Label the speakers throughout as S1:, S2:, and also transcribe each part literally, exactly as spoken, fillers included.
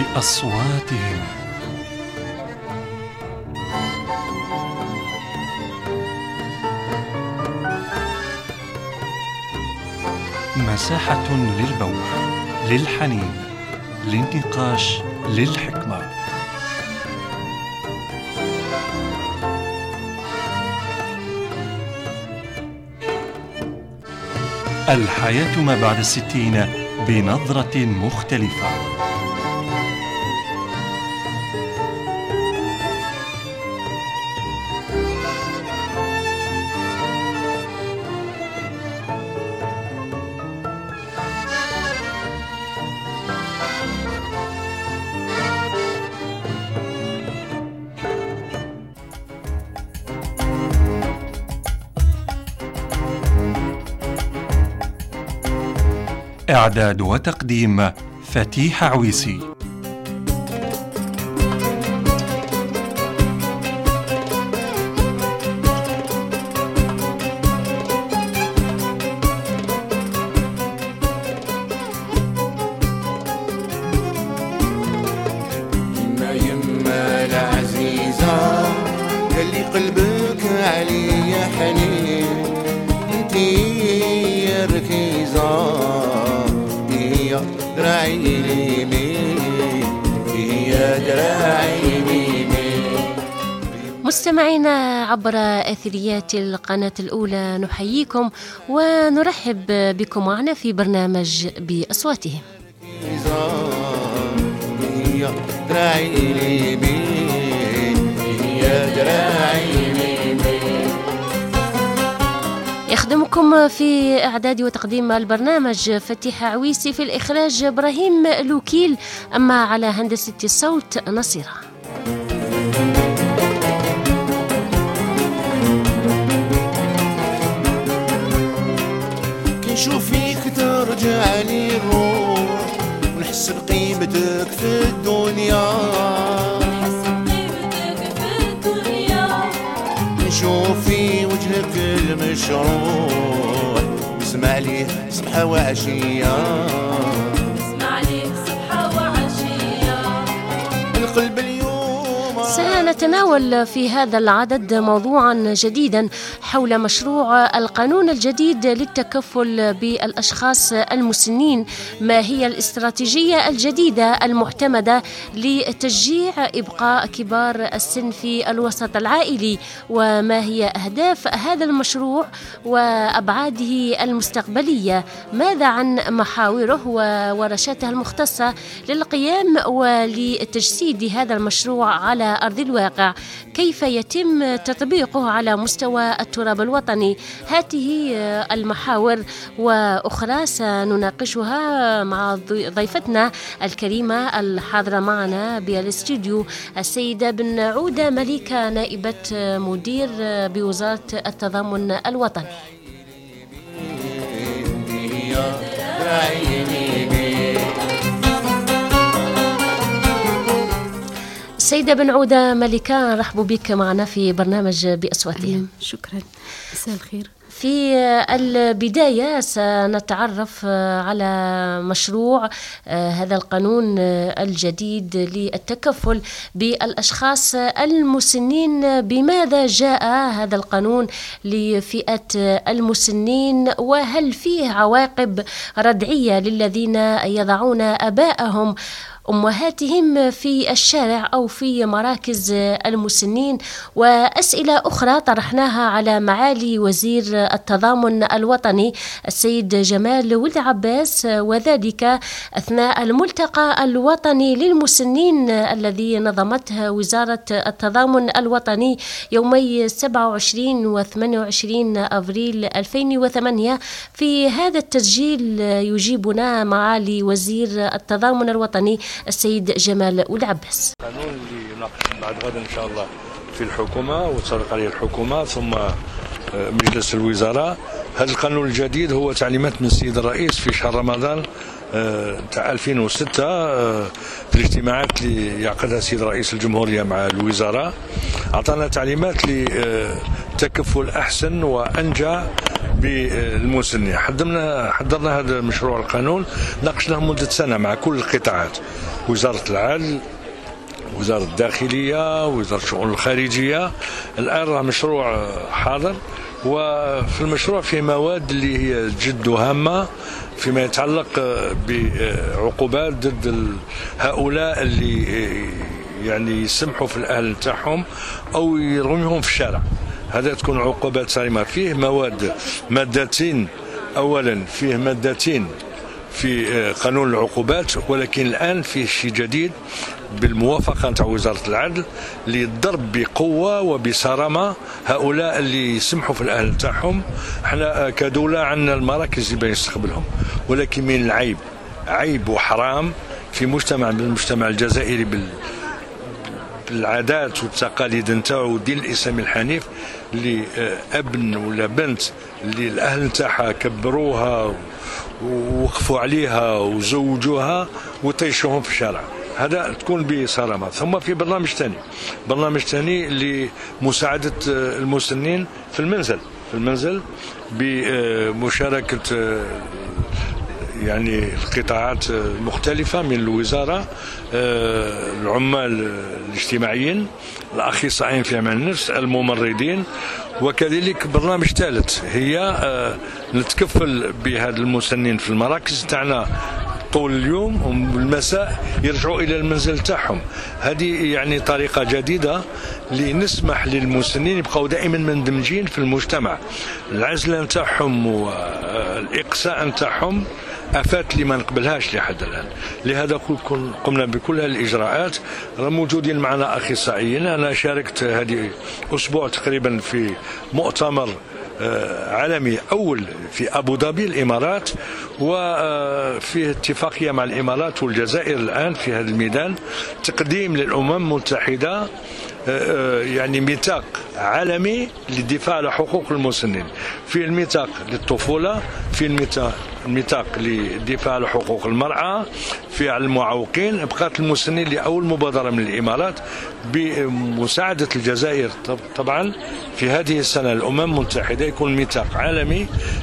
S1: بأصواتهم. مساحة للبوح، للحنين، للنقاش، للحكمة. الحياة ما بعد الستين بنظرة مختلفة. إعداد وتقديم فتيح عويسي.
S2: يما يما العزيزة اللي قلبك عليا حنين، انتي يا ركيزة هي دراعي اليمين، هي دراعي اليمين.
S3: مستمعينا عبر أثريات القناة الأولى نحييكم ونرحب بكم معنا في برنامج بأصواتهم.
S2: هي دراعي اليمين، هي دراعي اليمين.
S3: يخدمكم في إعداد وتقديم البرنامج فتيح عويسي، في الإخراج إبراهيم لوكيل، أما على هندسة الصوت نصيرة.
S2: كنشوف فيك ترجع لي الروح، ونحس بقيمتك في الدنيا، نشوف في وجهك المشروح، نسمع ليه صبحة وعشية،
S4: نسمع ليه صبحة وعشية.
S2: القلب اليوم
S3: سنتناول في هذا العدد موضوعا جديدا حول مشروع القانون الجديد للتكفل بالأشخاص المسنين. ما هي الاستراتيجية الجديدة المعتمدة لتشجيع إبقاء كبار السن في الوسط العائلي؟ وما هي أهداف هذا المشروع وأبعاده المستقبلية؟ ماذا عن محاوره وورشاته المختصة للقيام ولتجسيد هذا المشروع على أرض الواقع؟ كيف يتم تطبيقه على مستوى التراب الوطني؟ هذه المحاور وأخرى سنناقشها مع ضيفتنا الكريمة الحاضرة معنا بالاستوديو، السيدة بن عودة مليكة، نائبة مدير بوزارة التضامن الوطني. سيدة بن عودة ملكة، نرحب بك معنا في برنامج بأصواتهم.
S5: شكرا، مساء الخير.
S3: في البداية سنتعرف على مشروع هذا القانون الجديد للتكفل بالأشخاص المسنين. بماذا جاء هذا القانون لفئة المسنين، وهل فيه عواقب ردعية للذين يضعون آباءهم أمهاتهم في الشارع أو في مراكز المسنين؟ وأسئلة أخرى طرحناها على معالي وزير التضامن الوطني السيد جمال ولد عباس، وذلك أثناء الملتقى الوطني للمسنين الذي نظمته وزارة التضامن الوطني يومي سبعة وعشرين و ثمانية وعشرين أبريل ألفين وثمانية. في هذا التسجيل يجيبنا معالي وزير التضامن الوطني السيد جمال ولد عباس.
S6: القانون اللي يناقش بعد غدا إن شاء الله في الحكومة وتصرف عليه الحكومة ثم مجلس الوزراء. هذا القانون الجديد هو تعليمات من السيد الرئيس في شهر رمضان تاع ألفين وستة في الاجتماعات اللي يعقدها السيد رئيس الجمهورية مع الوزراء. أعطانا تعليمات تكفل أحسن وأنجى بالمسنين. حضرنا حضرنا هذا مشروع القانون، ناقشناه مدة سنة مع كل القطاعات، وزارة العدل، وزارة الداخلية، وزارة الشؤون الخارجية. الآن راه مشروع حاضر، وفي المشروع فيه مواد اللي هي جد هامة فيما يتعلق بعقوبات ضد هؤلاء اللي يعني يسمحوا في الأهل نتاعهم أو يرميهم في الشارع. هذا تكون عقوبات صارمة. فيه مواد مادتين، أولا فيه مادتين في قانون العقوبات، ولكن الآن فيه شيء جديد بالموافقة نتاع وزارة العدل للضرب بقوة وبصرامة هؤلاء اللي يسمحوا في الأهل نتاعهم. احنا كدولة عندنا المراكز اللي يستقبلهم، ولكن من العيب عيب وحرام في مجتمع من المجتمع الجزائري بال العادات والتقاليد نتاعو والدين الاسلامي الحنيف، اللي ابن ولا بنت اللي الاهل نتاعها كبروها ووقفوا عليها وزوجوها وطيشوهم في الشارع، هذا تكون بصرامه. ثم في برنامج ثاني، برنامج ثاني لمساعده المسنين في المنزل في المنزل بمشاركه يعني القطاعات المختلفة من الوزارة، العمال الاجتماعيين، الأخصائيين في علم النفس، الممرضين. وكذلك برنامج ثالث هي نتكفل بهذا المسنين في المراكز تاعنا طول اليوم، والمساء يرجعوا إلى المنزل تاعهم. هذه يعني طريقة جديدة لنسمح للمسنين يبقوا دائما مندمجين في المجتمع. العزلة نتاعهم والإقصاء نتاعهم آفات اللي ما نقبلهاش لحد الآن. لهذا قمنا بكل الإجراءات. موجودين معنا أخصائيين. أنا شاركت هذه أسبوع تقريبا في مؤتمر عالمي أول في أبو ظبي الإمارات، وفيه اتفاقية مع الإمارات والجزائر الآن في هذا الميدان، تقديم للأمم المتحدة يعني ميثاق عالمي للدفاع على حقوق المسنين. في الميثاق للطفولة، في الميثاق الميثاق للدفاع على حقوق المرأة، في على المعوقين. بقات المسنين لأول مبادرة من الإمارات بمساعدة الجزائر. طبعا في هذه السنة الأمم المتحدة يكون ميثاق عالمي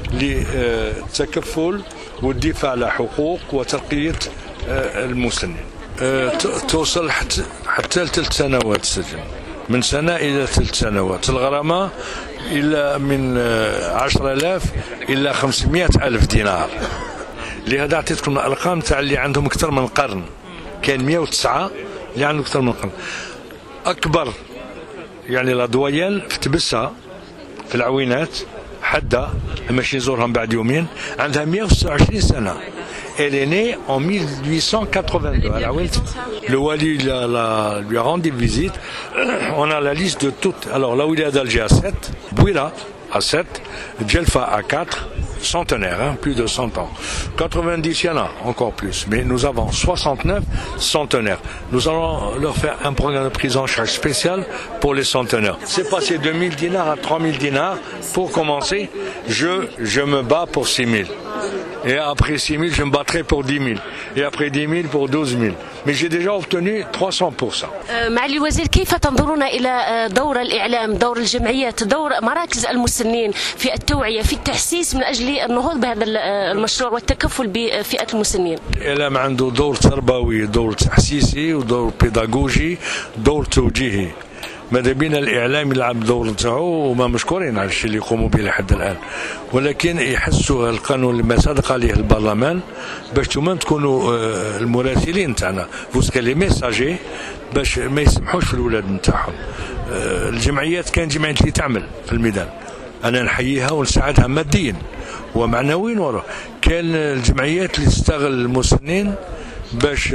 S6: للتكفل والدفاع على حقوق وترقية المسنين. توصل حتى حتى لثلاث سنوات سجن، من سنة إلى ثلاث سنوات. الغرامة إلى من عشرة آلاف إلى خمسمائة ألف دينار. لهذا أعطيتكم الأرقام تاع اللي عندهم أكثر من قرن. كان مئة وتسعة اللي عندهم أكثر من قرن. أكبر يعني الأضويان في تبسة في العوينات حدا ماشي نزورهم بعد يومين، عندها مئة وستة وعشرين سنة. Elle est née en mille huit cent quatre-vingt-deux. Le Wali la, la, lui a rendu visite. On a la liste de toutes. Alors là où il est d'Alger à sept, Bouira à sept, Djelfa à quatre, centenaire, hein, plus de cent ans. quatre-vingt-dix, il y en a encore plus. Mais nous avons soixante-neuf centenaires. Nous allons leur faire un programme de prise en charge spécial pour les centenaires. C'est passé de mille dinars à trois mille dinars. Pour commencer, je, je me bats pour six mille. Et après six mille, je me battrai pour dix mille. Et après dix mille, pour douze mille. Mais j'ai déjà obtenu trois cents pour cent.
S3: معالي الوزير، كيف تنظرون إلى دور الإعلام، دور الجمعيات، دور مراكز المسنين في التوعية، في التحسيس من أجل النهوض بهذا المشروع والتكفل بفئة المسنين؟ الإعلام
S6: عنده دور تربوي، دور تحسيسي، ودور بيداغوجي، دور توجيهي. ماذا بينا الإعلام يلعب دور نتاعو، وما مشكورين على الشيء اللي يقوموا به لحد الآن، ولكن يحسوا القانون لما صدق عليه البرلمان باش توما تكونوا المراسلين تاعنا، فوسكا لي ميساجي، باش ما يسمحوش في الولاد نتاعهم. الجمعيات كان جمعيات اللي تعمل في الميدان، أنا نحييها ونساعدها ماديا ومعنويا ورا. كان الجمعيات اللي تستغل المسنين باش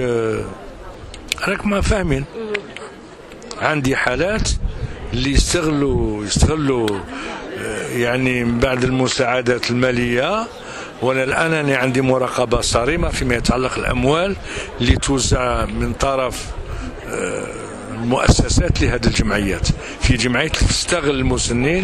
S6: راك ما فاهمين. عندي حالات اللي يستغلوا يستغلوا يعني من بعد المساعدات المالية. وانا الان أنا عندي مراقبة صارمة فيما يتعلق الاموال اللي توزع من طرف المؤسسات لهذه الجمعيات. في جمعيات تستغل المسنين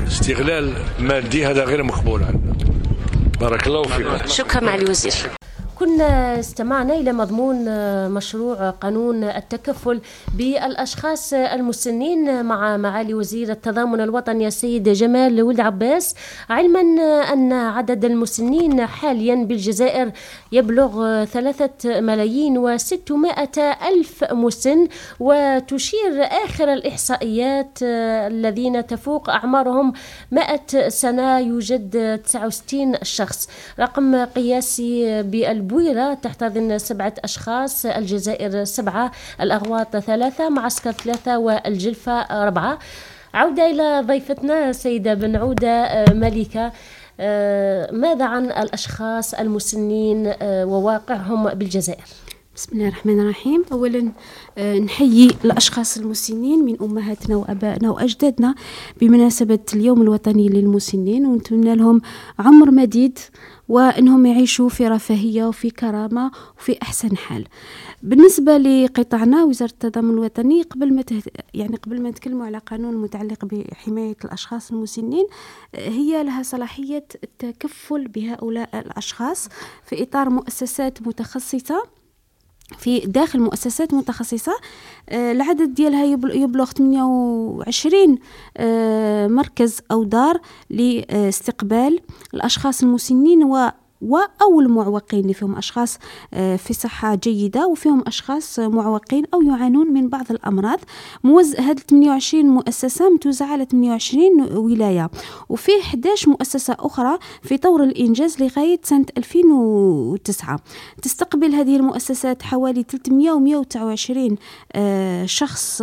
S6: لاستغلال مادي، هذا غير مقبول عندنا. بارك الله فيكم.
S3: شكرا معالي الوزير. كنا استمعنا إلى مضمون مشروع قانون التكفل بالأشخاص المسنين مع معالي وزير التضامن الوطني السيد جمال ولد عباس، علما أن عدد المسنين حاليا بالجزائر يبلغ ثلاثة ملايين وستمائة ألف مسن، وتشير آخر الإحصائيات الذين تفوق أعمارهم مائة سنة يوجد تسعة وستين شخص. رقم قياسي بالبويرة تحتضن سبعة أشخاص، الجزائر سبعة، الأغواط ثلاثة، معسكر ثلاثة، والجلفة أربعة. عودة إلى ضيفتنا سيدة بن عودة ملكة، ماذا عن الأشخاص المسنين وواقعهم بالجزائر؟
S5: بسم الله الرحمن الرحيم. أولا نحيي الأشخاص المسنين من أمهاتنا وأبائنا وأجدادنا بمناسبة اليوم الوطني للمسنين، ونتمنى لهم عمر مديد وأنهم يعيشوا في رفاهية وفي كرامة وفي أحسن حال. بالنسبة لقطاعنا وزارة التضامن الوطني، قبل ما تهت... يعني قبل ما نتكلموا على قانون متعلق بحماية الأشخاص المسنين، هي لها صلاحية التكفل بهؤلاء الأشخاص في إطار مؤسسات متخصصة، في داخل مؤسسات متخصصة. آه العدد ديالها يبلغ ثمانية وعشرين آه مركز أو دار لاستقبال الأشخاص المسنين و و أو المعوقين، اللي فيهم أشخاص في صحة جيدة وفيهم أشخاص معوقين أو يعانون من بعض الأمراض. موز هذه ثمانية وعشرين مؤسسة متوزعة على ثمانية وعشرين ولاية، وفي إحدى عشرة مؤسسة أخرى في طور الإنجاز لغاية سنة ألفين وتسعة. تستقبل هذه المؤسسات حوالي ثلاثمائة ومائة وتسعة وعشرين شخص،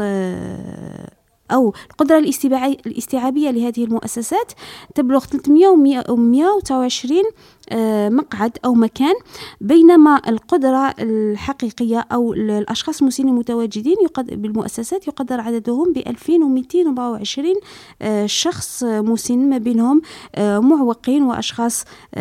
S5: أو القدرة الاستيعابية لهذه المؤسسات تبلغ ثلاثمائة ومائة وتسعة وعشرين مقعد أو مكان، بينما القدرة الحقيقية أو الأشخاص المسنين المتواجدين بالمؤسسات يقدر عددهم ب ألفين ومئتين وأربعة وعشرين شخص مسن، ما بينهم معوقين وأشخاص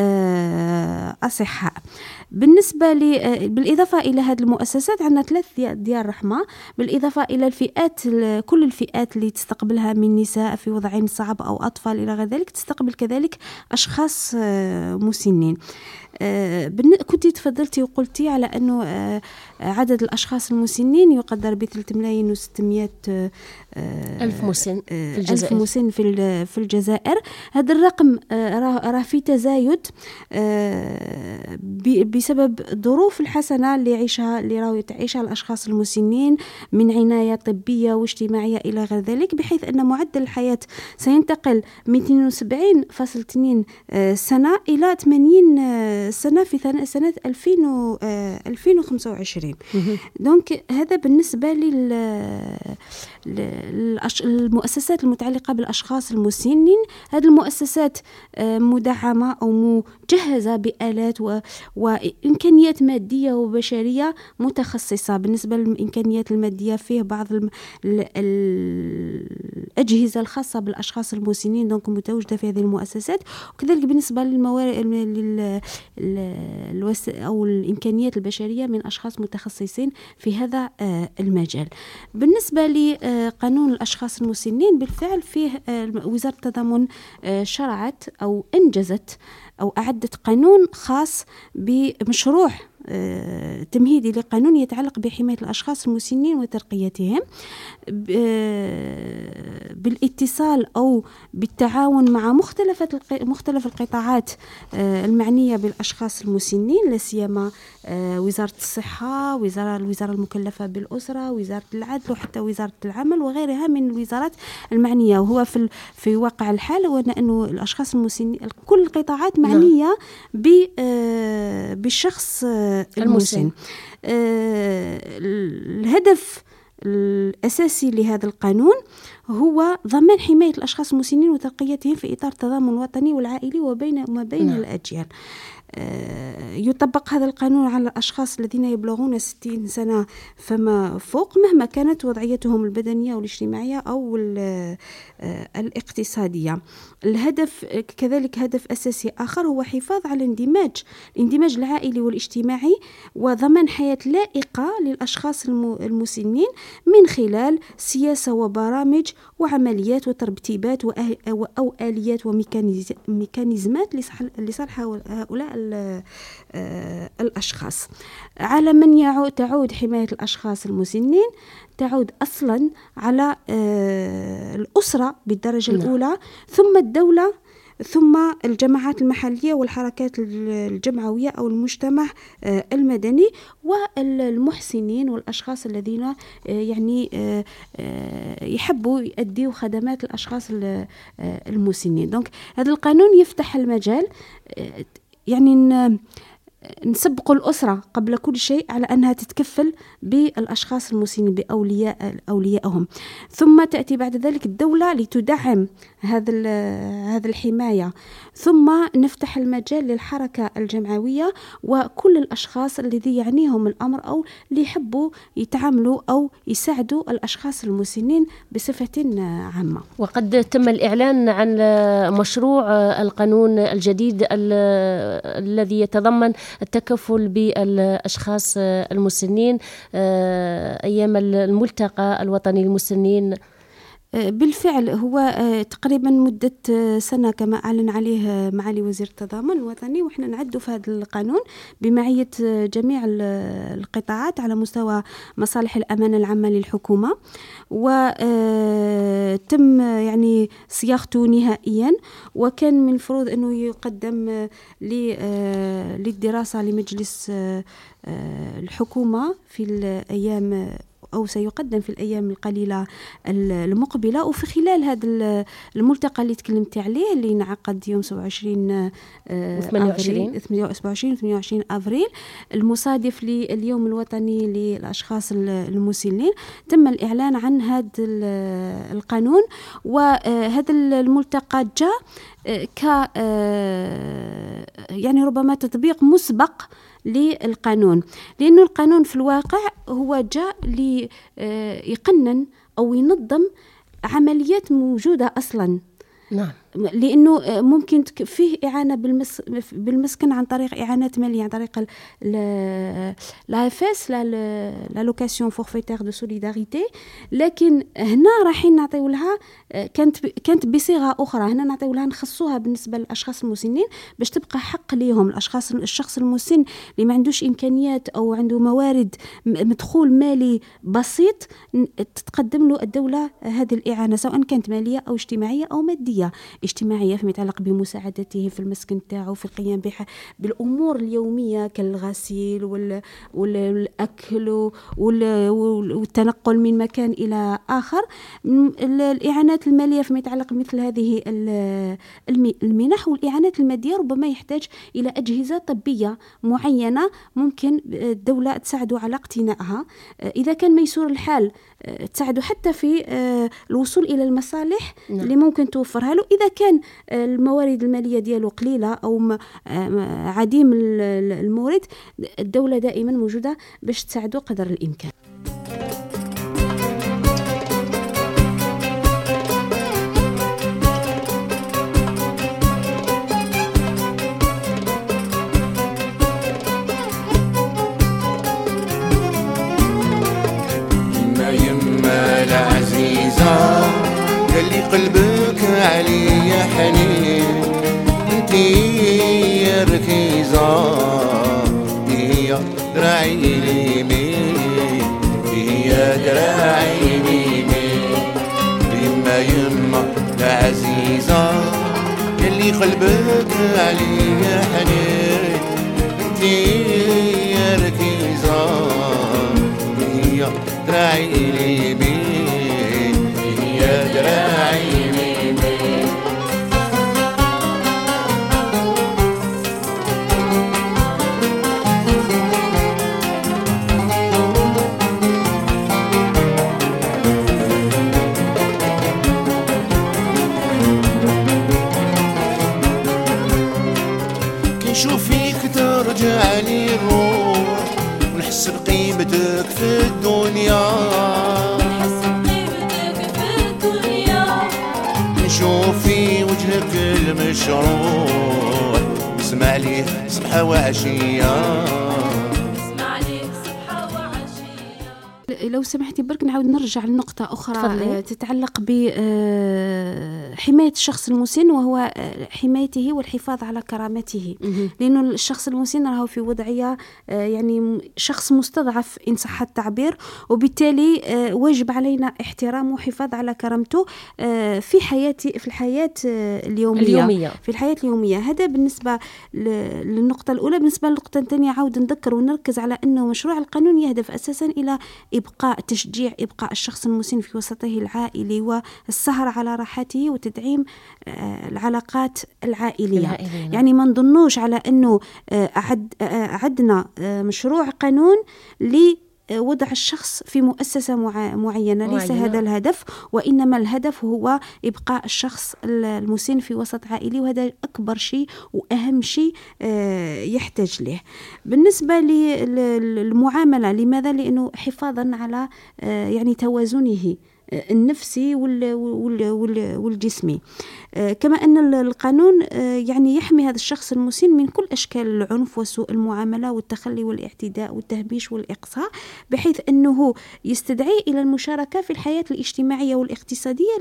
S5: أصحاء. بالنسبة لي بالإضافة إلى هذه المؤسسات عندنا ثلاث ديار رحمة، بالإضافة إلى الفئات، كل الفئات اللي تستقبلها من نساء في وضع صعب أو أطفال إلى غير ذلك، تستقبل كذلك أشخاص مسنين. آه كنت تفضلتي وقلتي على أنه آه عدد الأشخاص المسنين يقدر ب ثلاثة ملايين وستمائة آه
S3: ألف مسن
S5: في الجزائر. ألف مسن في في الجزائر. هذا الرقم آه راه في تزايد آه بسبب الظروف الحسنة اللي يعيشها اللي راهو تعيشها الأشخاص المسنين من عناية طبية واجتماعية إلى غير ذلك، بحيث أن معدل الحياة سينتقل من اثنين وسبعين فاصلة اثنين سنة إلى ثمانين سنة في سنة ألفين وخمسة وعشرين. دونك هذا بالنسبة للمؤسسات المتعلقة بالأشخاص المسنين. هذه المؤسسات مدعمة أو مجهزة بآلات و... وإمكانيات مادية وبشرية متخصصة. بالنسبة للإمكانيات المادية فيه بعض الم... الأجهزة الخاصة بالأشخاص المسنين دونك متواجدة في هذه المؤسسات، وكذلك بالنسبة للموارد لل... الوس... أو الإمكانيات البشرية من أشخاص متخصصين في هذا المجال. بالنسبة لقانون الأشخاص المسنين، بالفعل فيه وزارة التضامن شرعت أو أنجزت أو أعدت قانون خاص بمشروع تمهيدي لقانون يتعلق بحماية الأشخاص المسنين وترقيتهم بالاتصال أو بالتعاون مع مختلف مختلف القطاعات المعنية بالأشخاص المسنين، لا سيما وزارة الصحة، وزارة الوزارة المكلفة بالأسرة، وزارة العدل، وحتى وزارة العمل وغيرها من الوزارات المعنية. وهو في في واقع الحال هو أنه الأشخاص المسنين كل القطاعات معنية بالشخص المسن. آه الهدف الأساسي لهذا القانون هو ضمان حماية الأشخاص المسنين وترقيتهم في إطار التضامن الوطني والعائلي وبين وما بين نعم. الأجيال. يطبق هذا القانون على الأشخاص الذين يبلغون ستين سنة فما فوق، مهما كانت وضعيتهم البدنية والاجتماعية أو الاقتصادية. الهدف كذلك هدف أساسي آخر هو حفاظ على الاندماج الاندماج العائلي والاجتماعي وضمان حياة لائقة للأشخاص المسنين من خلال سياسة وبرامج وعمليات وترتيبات أو آليات وميكانيزمات لصالح هؤلاء الأشخاص. على من يعود تعود حماية الأشخاص المسنين تعود أصلا على الأسرة بالدرجة نعم. الأولى، ثم الدولة، ثم الجماعات المحلية والحركات الجمعوية أو المجتمع المدني والمحسنين والأشخاص الذين يعني يحبوا يؤدوا خدمات الأشخاص المسنين. دونك هذا القانون يفتح المجال يعني نسبق الأسرة قبل كل شيء على أنها تتكفل بالأشخاص المسنين بأولياء أوليائهم، ثم تأتي بعد ذلك الدولة لتدعم هذا هذا الحماية، ثم نفتح المجال للحركة الجمعوية وكل الأشخاص الذي يعنيهم الأمر أو اللي يحبوا يتعاملوا أو يساعدوا الأشخاص المسنين بصفة عامة.
S3: وقد تم الإعلان عن مشروع القانون الجديد الذي يتضمن التكفل بالأشخاص المسنين أيام الملتقى الوطني للمسنين.
S5: بالفعل هو تقريبا مدة سنة كما أعلن عليه معالي وزير التضامن الوطني، وإحنا نعد في هذا القانون بمعية جميع القطاعات على مستوى مصالح الأمانة العامة للحكومة، وتم يعني صياغته نهائيا، وكان من المفروض أنه يقدم للدراسة لمجلس الحكومة في الأيام أو سيقدم في الأيام القليلة المقبلة. وفي خلال هذا الملتقى اللي تكلمت عليه اللي انعقد يوم سبعة وعشرين وثمانية وعشرين أفريل المصادف لليوم الوطني للأشخاص المسنين، تم الإعلان عن هذا القانون. وهذا الملتقى جاء ك يعني ربما تطبيق مسبق للقانون، لأنه القانون في الواقع هو جاء ليقنن أو ينظم عمليات موجودة أصلا.
S3: نعم.
S5: لأنه ممكن فيه إعانة بالمس بالمسكن عن طريق إعانات مالية، عن طريق لا فاس لا لوكاسيون فورفيتير دو سوليداريتي، لكن هنا رايحين نعطيو لها كانت كانت بصيغة أخرى. هنا نعطيو لها نخصوها بالنسبة للأشخاص المسنين باش تبقى حق ليهم. الأشخاص الشخص المسن اللي ما عندوش إمكانيات أو عنده موارد مدخول مالي بسيط تتقدم له الدولة هذه الإعانة، سواء كانت مالية أو اجتماعية أو مادية. اجتماعية فيما يتعلق بمساعدته في المسكن تاعو، في القيام بالأمور اليومية كالغسيل وال... والأكل وال... والتنقل من مكان إلى آخر. الإعانات المالية فيما يتعلق مثل هذه المنح والإعانات المادية ربما يحتاج إلى أجهزة طبية معينة ممكن الدولة تساعده على اقتنائها. إذا كان ميسور الحال تساعده حتى في الوصول إلى المصالح نعم. اللي ممكن توفرها له. إذا كان الموارد المالية دياله قليلة أو عديم المورد، الدولة دائما موجودة باش تساعده قدر الإمكان.
S2: اللي قلبك عليا حنين انتي يا ركيزة، هي دراعي اليمين هي دراعي اليمين، يما يما العزيزة اللي قلبك عليا حنين انتي يا ركيزة، هي دراعي اليمين هي دراعي اليمين. كنشوف فيك ترجع لي الروح ونحس بقيمتك في الدنيا، نشوف في وجهك المشروع نسمع ليه صبحة وعشية.
S5: لو سمحتي برك نعاود نرجع لنقطة أخرى
S3: تفضلي.
S5: تتعلق بحماية الشخص المسن، وهو حمايته والحفاظ على كرامته. لأنه الشخص المسن راهو في وضعية يعني شخص مستضعف إن صح التعبير، وبالتالي واجب علينا احترامه وحفاظ على كرامته في حياتي في الحياة اليومية.
S3: اليومية
S5: في الحياة اليومية. هذا بالنسبة للنقطة الأولى. بالنسبة للنقطة الثانية عاود نذكر ونركز على أنه مشروع القانون يهدف أساسا إلى إبقاء تشجيع إبقاء الشخص المسن في وسطه العائلي والسهر على راحته وتدعيم العلاقات العائلية.
S3: العائلية.
S5: يعني ما نظنوش على أنه أعد أعدنا مشروع قانون ل وضع الشخص في مؤسسة معينة، ليس معينة. هذا الهدف، وإنما الهدف هو إبقاء الشخص المسن في وسط عائلي، وهذا أكبر شيء وأهم شيء يحتاج له. بالنسبة للمعاملة، لماذا؟ لأنه حفاظا على يعني توازنه النفسي والجسمي، كما أن القانون يعني يحمي هذا الشخص المسن من كل أشكال العنف وسوء المعاملة والتخلي والاعتداء والتهميش والإقصاء، بحيث أنه يستدعي إلى المشاركة في الحياة الاجتماعية والاقتصادية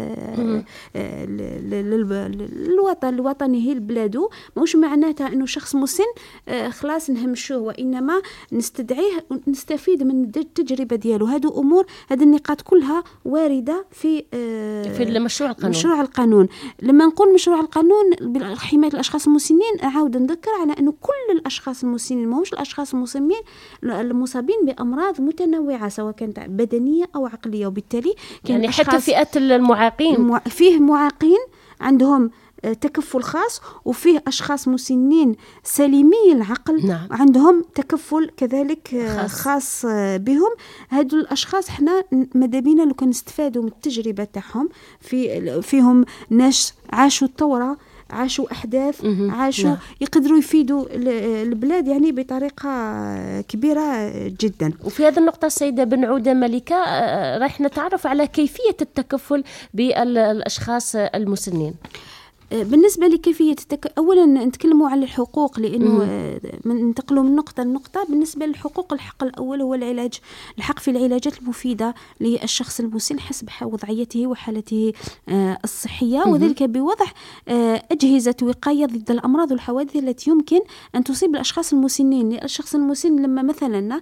S5: للوطن لوطنه لبلاده. مش معناتها أنه شخص مسن خلاص نهمشوه، وإنما نستدعيه ونستفيد من التجربة دياله. هذه أمور هذه النقاط كلها واردة في
S3: في المشروع القانون.
S5: مشروع القانون. لما نقول مشروع القانون بحماية الأشخاص المسنين، أعاود نذكر على أنه كل الأشخاص المسنين، ما هوش الأشخاص المسنين المصابين بأمراض متنوعة سواء كانت بدنية أو عقلية، وبالتالي
S3: يعني حتى فئة المعاقين،
S5: فيه معاقين عندهم تكفل خاص، وفيه أشخاص مسنين سليمي العقل.
S3: نعم.
S5: عندهم تكفل كذلك خاص, خاص بهم. هادو الأشخاص حنا مدابينا لو كان نستفادوا من التجربة تاعهم، في فيهم ناس عاشوا الثورة، عاشوا أحداث، عاشوا نعم. يقدروا يفيدوا البلاد يعني بطريقة كبيرة جدا.
S3: وفي هذه النقطة السيدة بنعودة ملكة راح نتعرف على كيفية التكفل بالأشخاص المسنين.
S5: بالنسبة لكيفية التك... أولا نتكلموا على الحقوق، لأنه ننتقلوا من نقطة لنقطة. بالنسبة للحقوق، الحق الأول هو العلاج، الحق في العلاجات المفيدة للشخص المسن حسب وضعيته وحالته الصحية، وذلك بوضع أجهزة وقاية ضد الأمراض والحوادث التي يمكن أن تصيب الأشخاص المسنين. الشخص المسن لما مثلا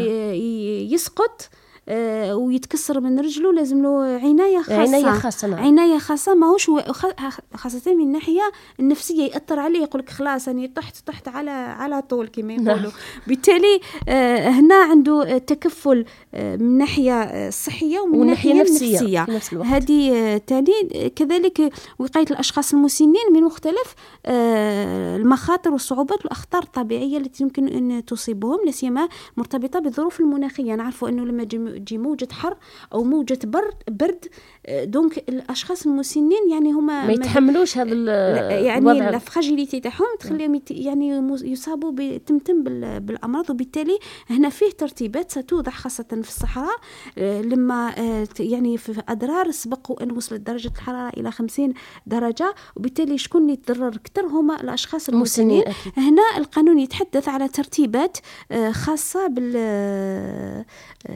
S5: يسقط آه ويتكسر من رجله لازم له عناية خاصة.
S3: عناية خاصة, نعم.
S5: عناية خاصة ماهوش خاصة من الناحية النفسية، يأثر عليه، يقولك خلاص أنا طحت طحت على على طول كما يقولوا. نعم. بالتالي آه هنا عنده تكفل آه من الناحية الصحية ومن الناحية النفسية. هذه تالي كذلك وقاية الأشخاص المسنين من مختلف آه المخاطر والصعوبات والأخطار الطبيعية التي يمكن أن تصيبهم، لا سيما مرتبطة بالظروف المناخية. نعرفوا أنه لما تجي موجة حر أو موجة برد برد دونك الأشخاص المسنين يعني هما
S3: ما يتحملوش هذا
S5: يعني الفراجيليتي تاعهم تخليهم يعني يصابوا بتمتم بالأمراض. وبالتالي هنا فيه ترتيبات ستوضع خاصة في الصحراء لما يعني في أضرار سبقوا أن وصلت درجة الحرارة إلى خمسين درجة، وبالتالي شكون يتضرر أكثر هما الأشخاص المسنين. هنا القانون يتحدث على ترتيبات خاصة بال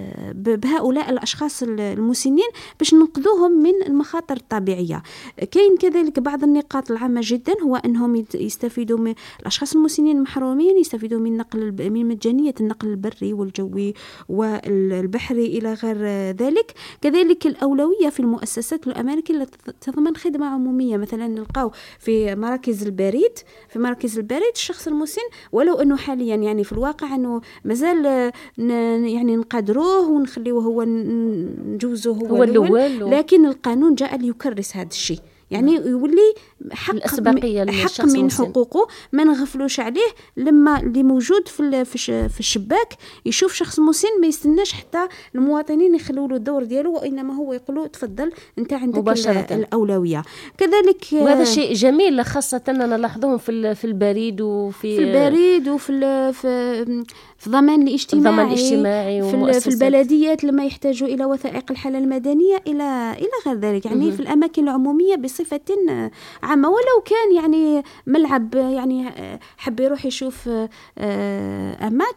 S5: بهؤلاء الأشخاص المسنين باش ننقذوهم من المخاطر الطبيعية. كاين كذلك بعض النقاط العامة جدا، هو أنهم يستفيدوا من الأشخاص المسنين المحرومين، يستفيدوا من نقل من مجانية النقل البري والجوي والبحري إلى غير ذلك. كذلك الأولوية في المؤسسات الأمريكية التي تضمن خدمة عمومية، مثلا نلقاو في مراكز البريد في مراكز البريد الشخص المسن، ولو أنه حاليا يعني في الواقع أنه مازال يعني نقدروه ونخليه هو نجوزه هو, هو الأول، لكن القانون جاء ليكرس هذا الشيء، يعني يولي حق حق من حقوقه ما نغفلوش عليه. لما اللي موجود في في الشباك يشوف شخص مسن ما يستناش حتى المواطنين يخلوا له الدور ديالو، وانما هو يقولوا تفضل انت عندك مباشرة الاولويه. كذلك
S3: وهذا شيء جميل، خاصه اننا نلاحظهم في في البريد وفي
S5: في البريد وفي في في الضمان الاجتماعي,
S3: الضمان الاجتماعي
S5: في, في البلديات لما يحتاجوا الى وثائق الحاله المدنيه الى الى غير ذلك، يعني في الاماكن العموميه بصفه عامة. ولو كان يعني ملعب يعني حب يروح يشوف ماتش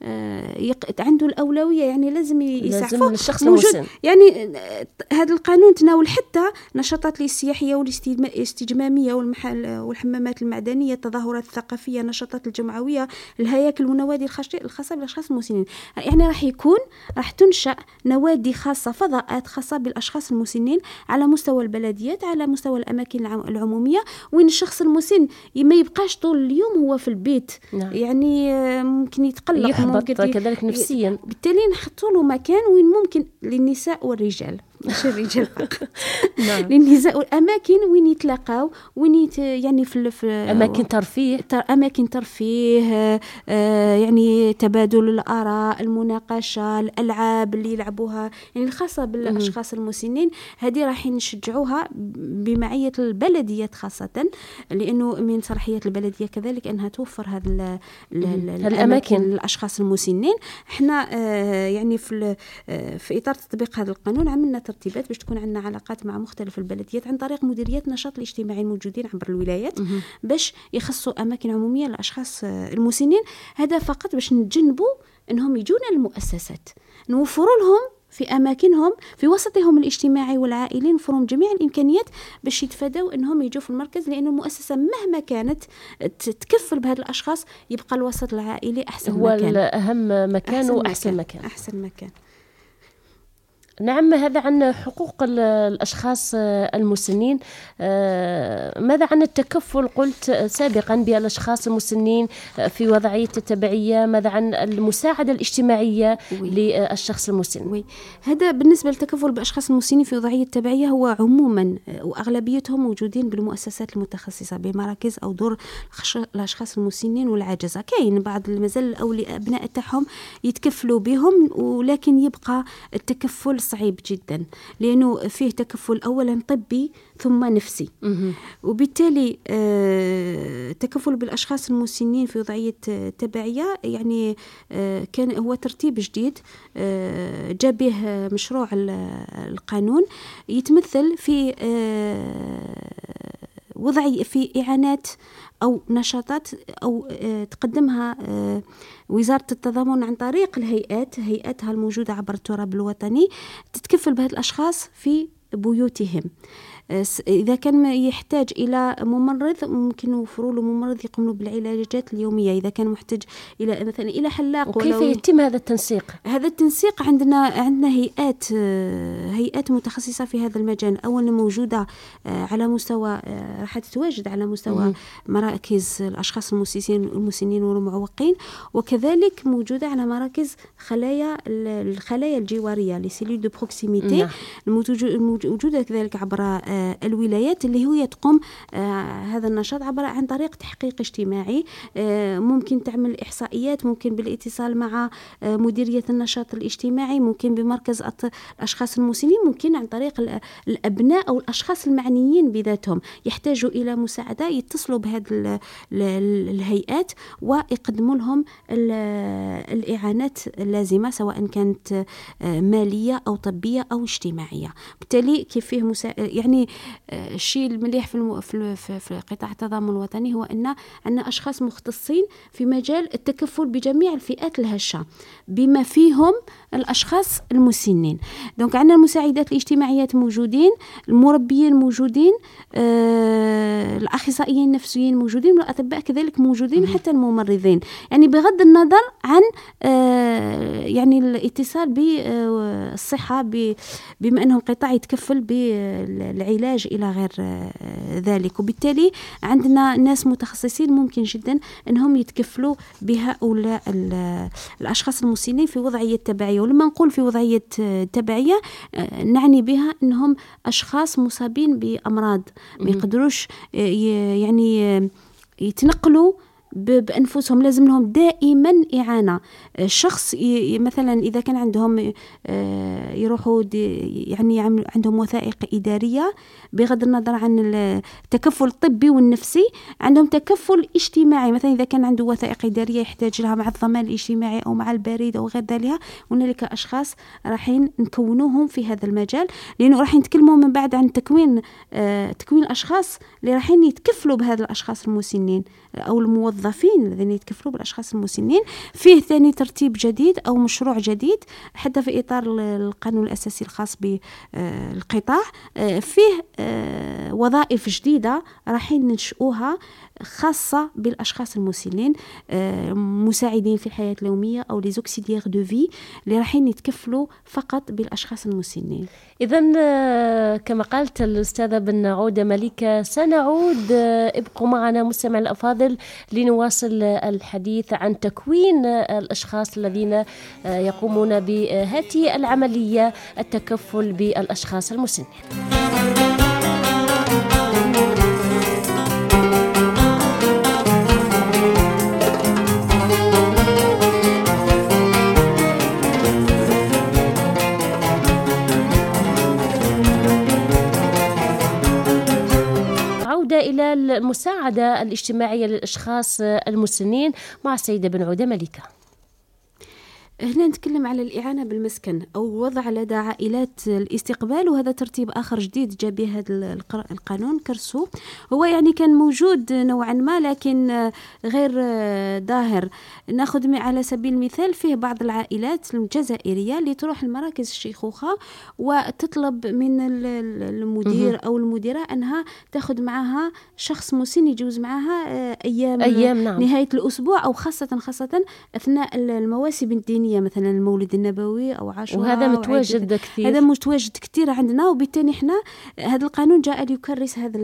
S5: عنده الأولوية، يعني لازم يسعفوه
S3: الشخص المسن.
S5: يعني هذا القانون تناول حتى نشاطات السياحية والاستجمامية والمحل والحمامات المعدنية، التظاهرات الثقافية، النشاطات الجمعوية، الهياكل والنوادي الخاصة بالأشخاص المسنين. يعني راح يكون راح تنشأ نوادي خاصة، فضاءات خاصة بالأشخاص المسنين على مستوى البلديات، على مستوى الأماكن العمومية، وين الشخص المسن ما يبقاش طول اليوم هو في البيت. نعم. يعني ممكن يتقلق،
S3: يحبط كذلك نفسيا.
S5: بالتالي نحطوا له مكان وين ممكن للنساء والرجال، مش الرجال فقط. نعم. للنساء والأماكن وين يتلاقاو، وين يت... يعني في, في
S3: أماكن ترفيه
S5: تر... أماكن ترفيه، آه يعني تبادل الآراء، المناقشة، الألعاب اللي يلعبوها يعني الخاصة بالأشخاص المسنين. هذه راح نشجعوها بمعية البلديات خاصة، لأنه من صلاحيات البلدية كذلك أنها توفر هذا ال... ال... الأماكن للأشخاص المسنين. احنا آه يعني في آه في إطار تطبيق هذا القانون عملنا ترتيبات باش تكون عندنا علاقات مع مختلف البلديات عن طريق مديريات النشاط الاجتماعي الموجودين عبر الولايات، باش يخصوا أماكن عمومية للأشخاص المسنين. هذا فقط باش نتجنبوا أنهم يجونا المؤسسات، نوفروا لهم في أماكنهم في وسطهم الاجتماعي والعائلي، نوفرهم جميع الإمكانيات باش يتفادوا أنهم يجوا في المركز، لأن المؤسسة مهما كانت تكفل بهذه الأشخاص يبقى الوسط العائلي أحسن
S3: هو
S5: مكان،
S3: هو أهم مكان وأحسن
S5: مكان.
S3: مكان
S5: أحسن مكان.
S3: نعم. هذا عن حقوق الأشخاص المسنين. ماذا عن التكفل؟ قلت سابقا بالأشخاص المسنين في وضعية التبعية. ماذا عن المساعدة الاجتماعية وي. للشخص المسن؟
S5: وي. هذا بالنسبة للتكفل بأشخاص المسنين في وضعية التبعية هو عموما وأغلبيتهم موجودين بالمؤسسات المتخصصة بمراكز أو دور الأشخاص المسنين والعجزة. كاين بعض المازال الأولياء أبناء تاعهم يتكفلوا بهم، ولكن يبقى التكفل صعيب جدا، لأنه فيه تكفل أولا طبي ثم نفسي. وبالتالي آه تكفل بالأشخاص المسنين في وضعية تبعية يعني آه كان هو ترتيب جديد آه جاء به مشروع القانون، يتمثل في آه وضعي في إعانات أو نشاطات أو آه تقدمها آه وزارة التضامن عن طريق الهيئات هيئاتها الموجودة عبر التراب الوطني، تتكفل بهذه الأشخاص في بيوتهم. إذا كان يحتاج إلى ممرض ممكن نوفروا له ممرض يقوم له بالعلاجات اليومية. إذا كان محتاج إلى مثلا إلى حلاق.
S3: وكيف يتم هذا التنسيق؟
S5: هذا التنسيق عندنا عندنا هيئات هيئات متخصصة في هذا المجال. أولا موجودة على مستوى راح تتواجد على مستوى مم. مراكز الأشخاص المسنين المسنين والمعوقين، وكذلك موجودة على مراكز خلايا الخلايا الجوارية لسيلول دو بروكسيميتي الموجودة كذلك عبر الولايات، اللي هي تقوم هذا النشاط عبر عن طريق تحقيق اجتماعي. ممكن تعمل إحصائيات، ممكن بالاتصال مع مديرية النشاط الاجتماعي، ممكن بمركز الأشخاص المسنين، ممكن عن طريق الأبناء أو الأشخاص المعنيين بذاتهم يحتاجوا إلى مساعدة يتصلوا بهذه الهيئات ويقدموا لهم الإعانات اللازمة سواء كانت مالية أو طبية أو اجتماعية. بالتالي كيف فيه مسا... يعني الشيء المليح في, الم... في في قطاع التضامن الوطني هو أن عندنا أشخاص مختصين في مجال التكفل بجميع الفئات الهشة بما فيهم الأشخاص المسنين. دونك عندنا المساعدات الاجتماعيات موجودين، المربيين موجودين، آه... الأخصائيين النفسيين موجودين، والأطباء كذلك موجودين، حتى الممرضين. يعني بغض النظر عن آه... يعني الاتصال بالصحة ب... بما أنه قطاع يتكفل بالعلاج إلى غير ذلك. وبالتالي عندنا ناس متخصصين ممكن جدا أنهم يتكفلوا بهؤلاء الأشخاص المسنين في وضعية تبعية. ولما نقول في وضعية تبعية نعني بها أنهم أشخاص مصابين بأمراض ما يقدروش يعني يتنقلوا بأنفسهم، لازم لهم دائما إعانة. الشخص مثلا إذا كان عندهم يروحوا يعني عندهم وثائق إدارية، بغض النظر عن التكفل الطبي والنفسي عندهم تكفل اجتماعي. مثلا إذا كان عنده وثائق إدارية يحتاج لها مع الضمان الاجتماعي أو مع البريد أو غير ذلك، هنالك أشخاص راح نكونوهم في هذا المجال، لأنه راح نتكلموا من بعد عن تكوين تكوين الأشخاص اللي راح يتكفلوا بهذا الأشخاص المسنين أو الموظفين الموظفين الذين يتكفلوا بالأشخاص المسنين. فيه ثاني ترتيب جديد أو مشروع جديد حتى في إطار القانون الأساسي الخاص بالقطاع، فيه وظائف جديدة راحين ننشئوها خاصة بالأشخاص المسنين، مساعدين في الحياة اليومية أو les auxiliaires de vie اللي راحين يتكفلوا فقط بالأشخاص المسنين.
S3: إذن كما قالت الأستاذة بن عودة مليكة سنعود، ابقوا معنا مستمع الأفاضل لنواصل الحديث عن تكوين الأشخاص الذين يقومون بهذه العملية التكفل بالأشخاص المسنين. إلى المساعدة الاجتماعية للأشخاص المسنين مع السيدة بن عودة مليكة.
S5: هنا نتكلم على الإعانة بالمسكن أو الوضع لدى عائلات الاستقبال، وهذا ترتيب آخر جديد جاء به هذا القانون كرسو. هو يعني كان موجود نوعا ما لكن غير ظاهر. ناخذ على سبيل المثال فيه بعض العائلات الجزائرية اللي تروح لمراكز الشيخوخة وتطلب من المدير أو المديرة أنها تأخذ معها شخص مسن يجوز معها أيام,
S3: أيام نعم.
S5: نهاية الأسبوع أو خاصة خاصة أثناء المواسم الدينية مثلا المولد النبوي أو عاشوراء.
S3: وهذا متواجد كثير،
S5: هذا متواجد كثير عندنا. وبالتالي احنا هذا القانون جاء ليكرس هذا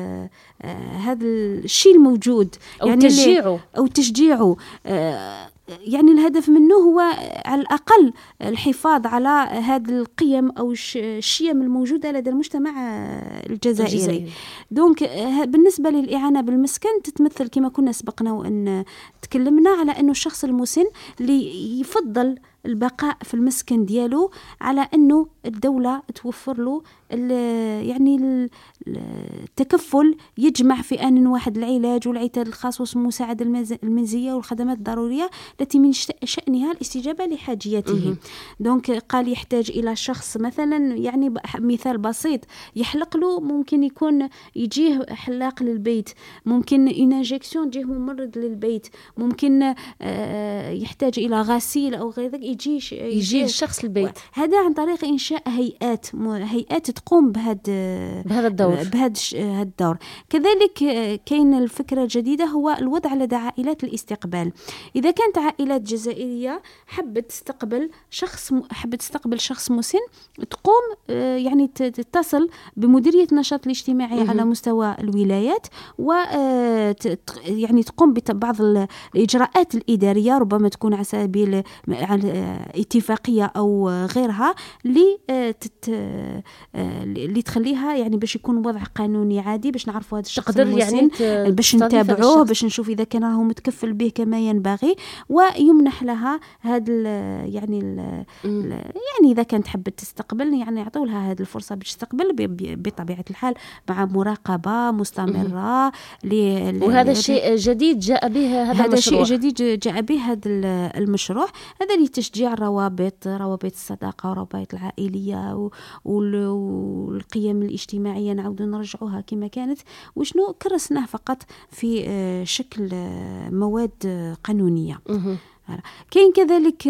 S5: هذا الشيء الموجود
S3: أو
S5: يعني
S3: تشجيعه
S5: أو تشجيعه. يعني الهدف منه هو على الأقل الحفاظ على هذه القيم أو الشيم الموجودة لدى المجتمع الجزائري, الجزائري. دونك بالنسبة للإعانة بالمسكن تتمثل كما كنا سبقنا وأن تكلمنا على أنه الشخص المسن اللي يفضل البقاء في المسكن ديالو على أنه الدولة توفر له يعني التكفل يجمع في آن واحد العلاج والعتاد الخاص والمساعدة المنزلية والخدمات الضرورية التي من شأنها الاستجابة لحاجياته. دونك قال يحتاج إلى شخص مثلا يعني مثال بسيط يحلق له، ممكن يكون يجيه حلاق للبيت، ممكن انجكسيون تجيه ممرض للبيت، ممكن يحتاج إلى غسيل أو غير ذلك يجي
S3: يجي الشخص البيت.
S5: هذا عن طريق إنشاء هيئات هيئات تقوم بهذا
S3: بهذا الدور
S5: بهذا الدور. كذلك كاين الفكرة الجديدة هو الوضع لدى عائلات الاستقبال. إذا كانت عائلات جزائرية حبت تستقبل شخص حبت تستقبل شخص مسن، تقوم يعني تتصل بمديرية النشاط الاجتماعي على مستوى الولايات و يعني تقوم ببعض الإجراءات الإدارية، ربما تكون على سبيل اتفاقية أو غيرها اللي اللي تخليها يعني باش يكون وضع قانوني عادي، باش نعرفوا هذا الشخص المسن، يعني باش نتابعوه، باش نشوف إذا كان راهو متكفل به كما ينبغي، ويمنح لها هذا يعني يعني إذا كانت حبت تستقبل يعني يعطوا لها هذه الفرصة باش تستقبل بطبيعة الحال مع مراقبة مستمرة.
S3: وهذا شيء جديد جاء به هذا,
S5: هذا
S3: المشروع.
S5: شيء جديد جاء به هذا المشروع. هذا لتشجيع الروابط روابط الصداقة والروابط العائلية والقيم الاجتماعية نعود نرجعوها كما كانت، وشنو كرسناه فقط في شكل مواد قانونية. كاين كذلك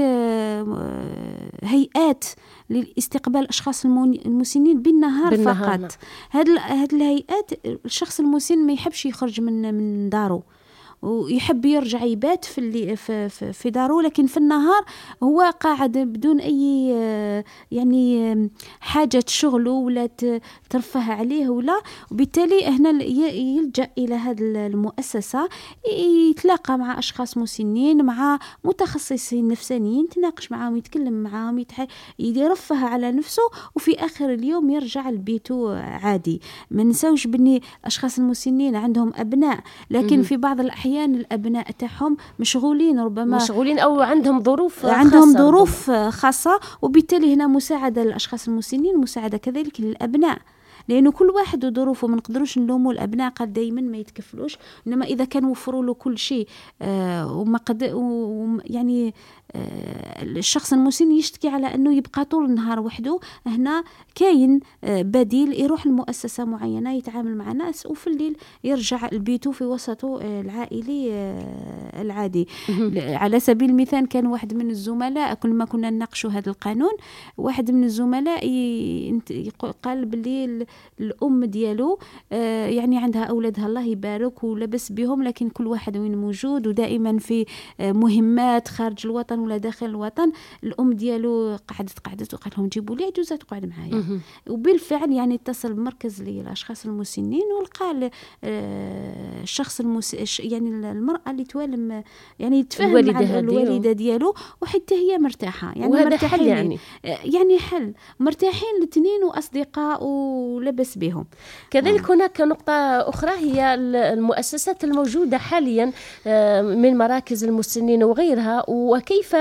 S5: هيئات للاستقبال الاشخاص المسنين بالنهار, بالنهار فقط. هذه هذه الهيئات الشخص المسن ما يحبش يخرج من من داره ويحب يرجع يبات في اللي في, في, في داره، لكن في النهار هو قاعد بدون أي يعني حاجة شغله ولا ترفه عليه ولا، وبالتالي هنا يلجأ إلى هذه المؤسسة يتلاقى مع أشخاص مسنين، مع متخصصين نفسانيين، تناقش معهم، يتكلم معهم، يرفه على نفسه، وفي آخر اليوم يرجع لبيته عادي. ما نساوش بني أشخاص المسنين عندهم أبناء، لكن م- في بعض الأحيان الأبناء تاعهم مشغولين، ربما
S3: مشغولين أو عندهم ظروف
S5: عندهم
S3: خاصة
S5: ظروف خاصة، وبالتالي هنا مساعدة للأشخاص المسنين، مساعدة كذلك للأبناء. لأنه كل واحد وظروفه، ما نقدروش نلوموا الأبناء قال دايما ما يتكفلوش، إنما إذا كان وفروا له كل شيء آه وما قد يعني آه الشخص المسن يشتكي على أنه يبقى طول النهار وحده، هنا كاين آه بديل، يروح لمؤسسة معينة يتعامل مع ناس وفي الليل يرجع لبيته في وسطه آه العائلي آه العادي. على سبيل المثال كان واحد من الزملاء كل ما كنا نناقشوا هذا القانون، واحد من الزملاء قال باللي الأم ديالو آه يعني عندها أولادها الله يبارك ولبس بهم، لكن كل واحد وين موجود ودائما في آه مهمات خارج الوطن ولا داخل الوطن. الأم ديالو قعدت قعدت وقالت لهم جيبوا لي عجوزة تقعد معايا، وبالفعل يعني اتصل بمركز للأشخاص المسنين ولقى آه الشخص المس يعني المرأة اللي توالم يعني يتفاهم مع الوالدة ديالو وحتى هي مرتاحة، يعني
S3: وهذا حل يعني
S5: يعني حل مرتاحين الاثنين وأصدقاء ولبس بهم.
S3: كذلك آه. هناك نقطة أخرى هي المؤسسات الموجودة حاليا من مراكز المسنين وغيرها، وكيف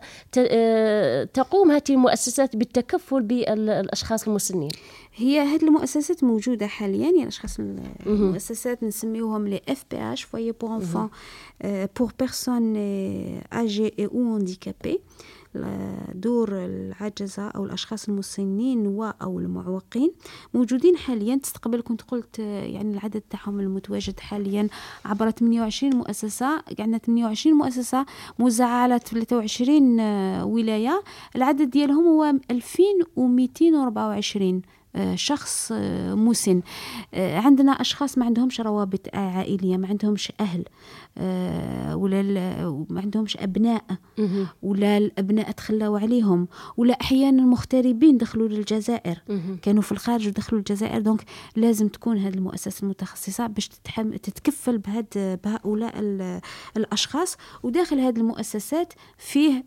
S3: تقوم هذه المؤسسات بالتكفل بالأشخاص المسنين.
S5: هي هذه المؤسسات موجودة حاليا، يعني الأشخاص المؤسسات نسميوهم لي إف بي إتش foyer pour enfants pour personnes âgées et ou handicapées، دور العجزة أو الأشخاص المسنين و أو المعوقين موجودين حاليا. تستقبل كنت قلت يعني العدد تاعهم المتواجد حاليا عبر ثمانية وعشرين مؤسسة، عندنا ثمانية وعشرين مؤسسة موزعة على ثلاثة وعشرين ولاية، العدد ديالهم هو ألفين ومئتين وأربعة وعشرين شخص مسن. عندنا أشخاص ما عندهمش روابط عائلية، ما عندهمش أهل ولا ما عندهمش أبناء، ولا الأبناء تخلوا عليهم، ولا أحيانا مغتربين دخلوا للجزائر، كانوا في الخارج ودخلوا الجزائر. دونك لازم تكون هذه المؤسسة المتخصصة باش تتكفل بهاد بهؤلاء الأشخاص. وداخل هذه المؤسسات فيه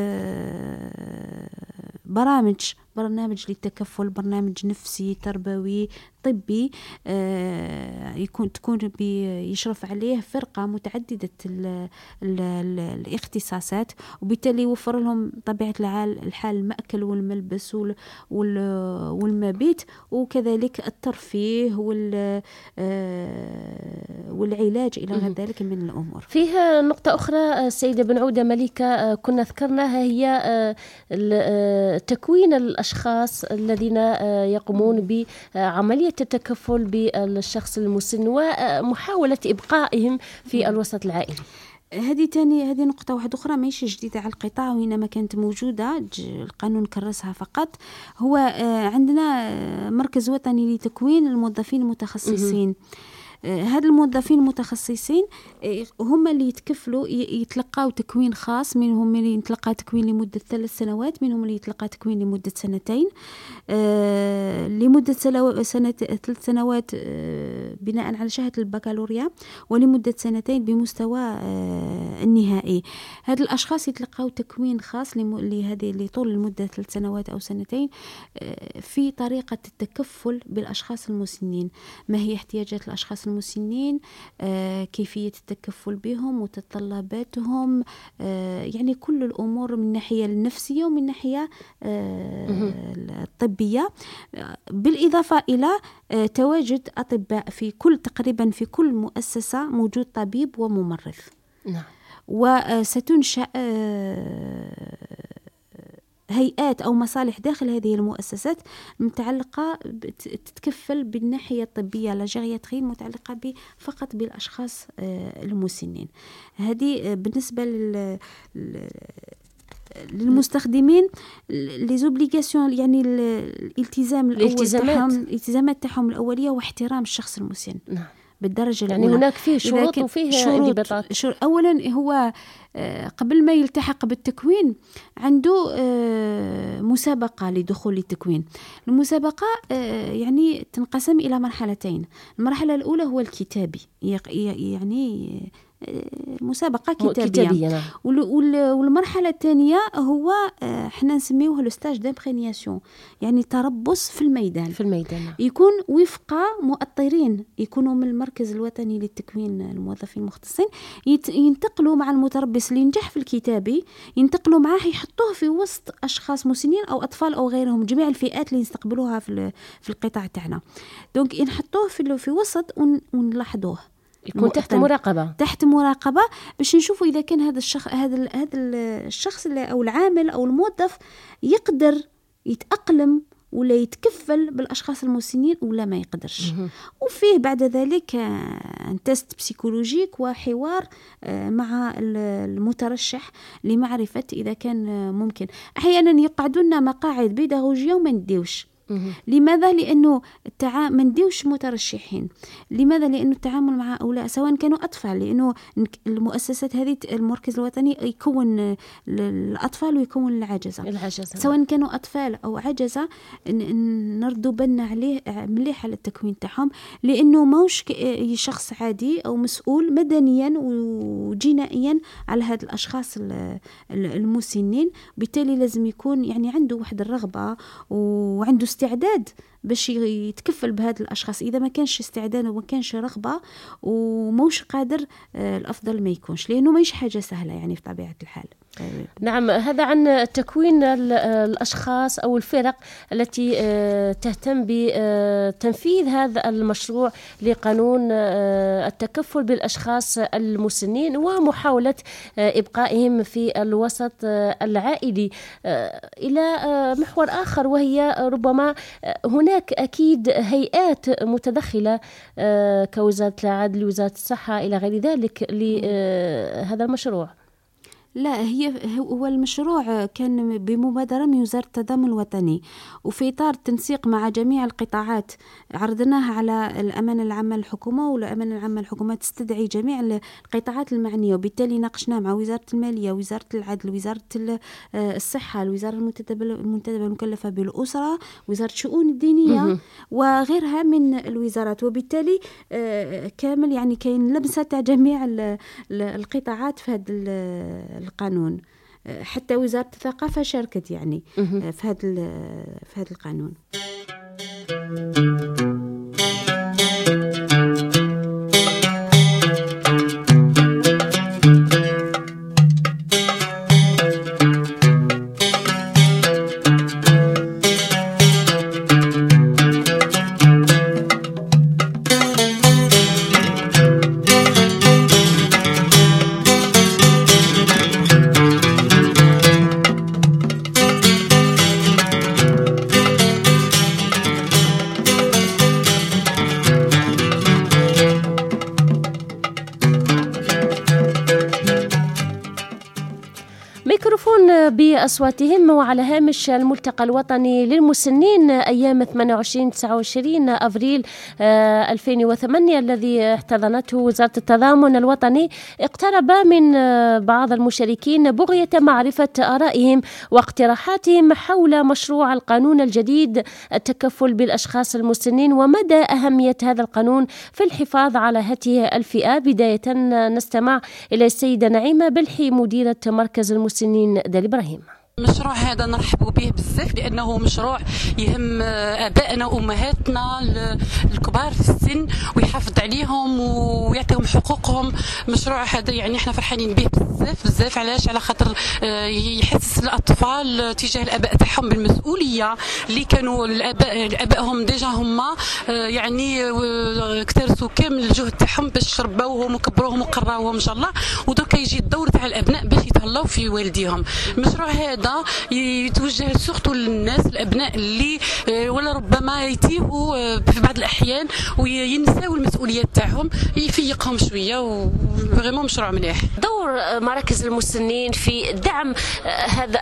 S5: برامج برنامج للتكفل، برنامج نفسي تربوي طبي آه يكون تكون بيشرف عليه فرقة متعددة ال ال ال الاختصاصات، وبالتالي يوفر لهم طبيعة الحال المأكل والملبس والمبيت، وكذلك الترفيه وال آه والعلاج إلى غير ذلك من الأمور.
S3: فيها نقطة أخرى السيدة بن عودة مليكة كنا ذكرناها، هي تكوين الأشخاص الذين يقومون بعملية التكفل بالشخص المسن ومحاولة إبقائهم في الوسط العائلي.
S5: هذه تاني هذه نقطة واحدة أخرى ماشي جديدة على القطاع، وإنما كانت موجودة القانون كرسها فقط. هو عندنا مركز وطني لتكوين الموظفين المتخصصين. هاد الموظفين المتخصصين هم اللي يتكفلوا يتلقاو تكوين خاص، منهم اللي يتلقى تكوين لمدة ثلاث سنوات، منهم اللي يتلقى تكوين لمدة سنتين، آه لمدة سنة ثلاث سنوات آه بناء على شهادة البكالوريا، ولمدة سنتين بمستوى آه النهائي. هاد الأشخاص يتلقاو تكوين خاص لهذه لطول المدة ثلاث سنوات أو سنتين آه في طريقة التكفل بالأشخاص المسنين. ما هي احتياجات الأشخاص المسنين، آه، كيفية التكفل بهم، متطلباتهم، آه، يعني كل الأمور من الناحية النفسية ومن الناحية آه، الطبية، بالإضافة إلى آه، تواجد أطباء في كل تقريبا في كل مؤسسة موجود طبيب وممرض.
S3: نعم.
S5: وستنشأ آه، هيئات أو مصالح داخل هذه المؤسسات متعلقة تتكفل بالناحية الطبية لا جيرياتري، متعلقة فقط بالأشخاص المسنين. هذه بالنسبة لل للمستخدمين لي زوبليغاسيون، يعني الالتزام الأول تاعهم، الالتزامات تاعهم الأولية واحترام الشخص المسن.
S3: نعم.
S5: بالدرجة
S3: يعني
S5: الأولى.
S3: هناك فيه شروط وفيه انضباطات.
S5: شروط. أولا هو قبل ما يلتحق بالتكوين عنده مسابقة لدخول التكوين. المسابقة يعني تنقسم إلى مرحلتين. المرحلة الأولى هو الكتابي، يعني مسابقة كتابية,
S3: كتابية.
S5: والمرحلة الثانية هو احنا نسميوه لو ستاج دامبرينياسيون، يعني تربص في الميدان.
S3: في الميدان
S5: يكون وفق مؤطرين يكونوا من المركز الوطني للتكوين الموظفين المختصين، ينتقلوا مع المتربص اللي ينجح في الكتابي، ينتقلوا معاه يحطوه في وسط أشخاص مسنين أو أطفال أو غيرهم، جميع الفئات اللي يستقبلوها في في القطاع تاعنا. دونك نحطوه في في وسط ونلاحظوه،
S3: يكون تحت مراقبة
S5: تحت مراقبة باش نشوفوا إذا كان هذا الشخص هذا هذا الشخص أو العامل أو الموظف يقدر يتأقلم ولا يتكفل بالأشخاص المسنين ولا ما يقدرش. وفيه بعد ذلك تيست بسيكولوجيك وحوار مع المترشح لمعرفة إذا كان ممكن. أحيانا يقعدون مقاعد بيداغوجية وما نديوش. لماذا؟ لأنه التعا... ما نديوش مترشحين. لماذا؟ لأنه التعامل مع أولاد سواء كانوا أطفال، لأنه المؤسسات هذه المركز الوطني يكون الأطفال ويكون العجزة.
S3: العجزة
S5: سواء كانوا أطفال أو عجزة نردوا بالنا عليه مليح على التكوين تاعهم، لأنه موش شخص عادي أو مسؤول مدنيا وجنائيا على هذه الأشخاص المسنين. بالتالي لازم يكون يعني عنده واحد الرغبة وعنده استعداد باش يتكفل بهذا الأشخاص. إذا ما كانش استعداد وما كانش رغبة وموش قادر، الأفضل ما يكونش، لأنه ماهيش حاجة سهلة يعني في طبيعة الحال.
S3: نعم، هذا عن تكوين الأشخاص أو الفرق التي تهتم بتنفيذ هذا المشروع لقانون التكفل بالأشخاص المسنين ومحاولة إبقائهم في الوسط العائلي. إلى محور آخر، وهي ربما هناك أكيد هيئات متدخلة كوزارة العدل، وزارة الصحة إلى غير ذلك لهذا المشروع.
S5: لا، هي هو المشروع كان بمبادرة من وزارة التضامن الوطني، وفي إطار التنسيق مع جميع القطاعات عرضناه على الأمانة العامة للحكومة، والأمانة العامة للحكومة تستدعي جميع القطاعات المعنية، وبالتالي ناقشناه مع وزارة المالية، وزارة العدل، وزارة الصحة، الوزارة المنتدبة المكلفة بالأسرة، وزارة الشؤون الدينية وغيرها من الوزارات. وبالتالي كامل يعني كاين لمسة تاع جميع القطاعات في هذا القانون. حتى وزارة الثقافة شاركت يعني في هذا في هذا القانون.
S3: بأصواتهم وعلى هامش الملتقى الوطني للمسنين أيام ثمانية وعشرين تسعة وعشرين أبريل ألفين وثمانية الذي احتضنته وزارة التضامن الوطني، اقترب من بعض المشاركين بغية معرفة آرائهم واقتراحاتهم حول مشروع القانون الجديد التكفل بالأشخاص المسنين ومدى أهمية هذا القانون في الحفاظ على هذه الفئة. بداية نستمع إلى السيدة نعيمة بلحي مديرة مركز المسنين دار إبراهيم.
S7: المشروع هذا نرحب به بزاف لانه مشروع يهم ابائنا وامهاتنا الكبار في السن ويحافظ عليهم ويعطيهم حقوقهم. المشروع هذا يعني احنا فرحانين به بزاف بزاف. علاش؟ على خاطر يحسس الاطفال تجاه الاباء تاعهم بالمسؤوليه اللي كانوا الاباء ابائهم ديجا هما يعني اكترثوا كامل الجهد تاعهم باش ربوهم وكبروهم وقراوهم ان شاء الله، ودوكا يجي الدور تاع الابناء باش يتهلاو في والديهم. المشروع هذا يتوجه سورتو للناس الابناء اللي ولا ربما يتيهوا في بعض الاحيان وينساو المسؤوليات تاعهم، يفيقهم شويه وفريمون مشروع مليح.
S3: دور مراكز المسنين في دعم هذا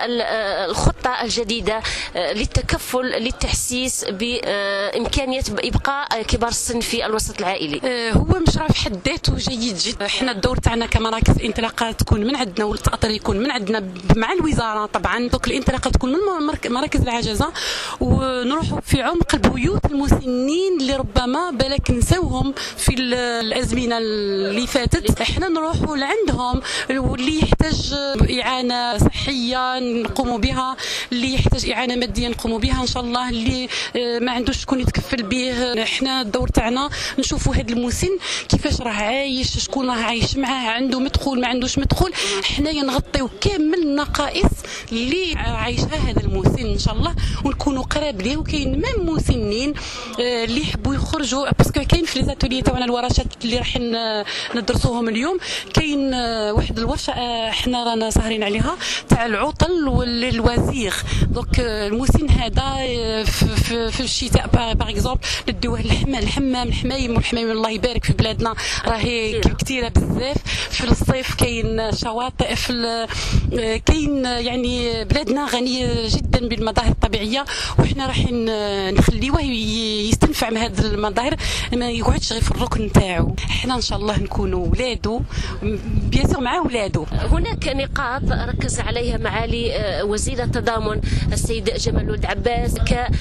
S3: الخطه الجديده للتكفل للتحسيس بامكانيه ابقاء كبار السن في الوسط العائلي.
S7: هو مشروع في حد ذاته جيد جدا. احنا الدور تاعنا كمراكز انطلاقات تكون من عندنا والتاطير يكون من عندنا مع الوزاره طبعا طبعا دوك الانطلاقه تكون من مراكز العجزه ونروحوا في عمق البيوت المسنين اللي ربما بالك نساوهم في الازمنه اللي فاتت. احنا نروحوا لعندهم واللي يحتاج اعانه صحيه نقوموا بها، اللي يحتاج اعانه ماديه نقوموا بها ان شاء الله، اللي ما عندوش شكون يتكفل به. احنا الدور تاعنا نشوفوا هذا المسن كيفاش راه عايش، شكون راه عايش معاه، عنده مدخول ما عندوش مدخول. حنايا نغطيو كامل النقائص اللي عايشها هذا المسن ان شاء الله ونكونوا قراب ليه. وكاين ميم مسنين اللي يحبوا يخرجوا باسكو كاين في ليزاتولي تاعنا الورشات اللي راح ندرسوهم اليوم. كاين واحد الورشه احنا رانا ساهرين عليها تاع العطل والوزيغ. دونك المسن هذا في, في الشتاء باغ اكزومبل نديوه الحمام الحمام الحمايم والحمايم الله يبارك في بلادنا راهي كثيره بزاف. في الصيف كاين شواطئ، في كاين يعني بلادنا غنيه جدا بالمظاهر الطبيعيه وحنا راح نخليوه يستنفع من هذه المظاهر، ما يقعدش غير في الركن نتاعو. احنا ان شاء الله نكونوا ولادو بيان سور مع ولادو.
S3: هناك نقاط ركز عليها معالي وزير التضامن السيد جمال ولد عباس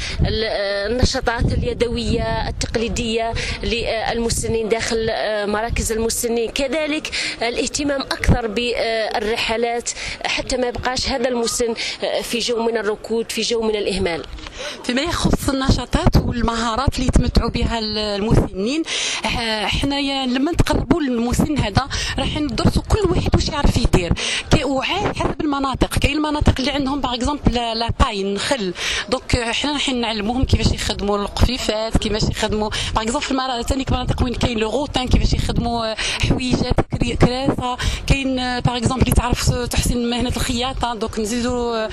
S3: كالنشاطات اليدويه التقليديه للمسنين داخل مراكز المسنين، كذلك الاهتمام اكثر بالرحلات حتى ما يبقاش هذا المسن في جو من الركود، في جو من الاهمال.
S7: فيما يخص النشاطات والمهارات اللي يتمتعوا بها المسنين، احنا لما نتقربوا للمسن هذا راح ندرسوا كل واحد واش يعرف يدير حسب المناطق. كاين المناطق اللي عندهم باغ اكزومبل لا باي النخل، دونك احنا راح نعلموهم كيفاش يخدموا القفيفات، كيفاش يخدموا باغ اكزومبل في المناطق ثاني مناطق وين كاين لو غوتان كيفاش يخدموا حويجات كراسه. كاين باغ اكزومبل اللي تعرف تحسين مهنه الخياطه، دونك نزيدوا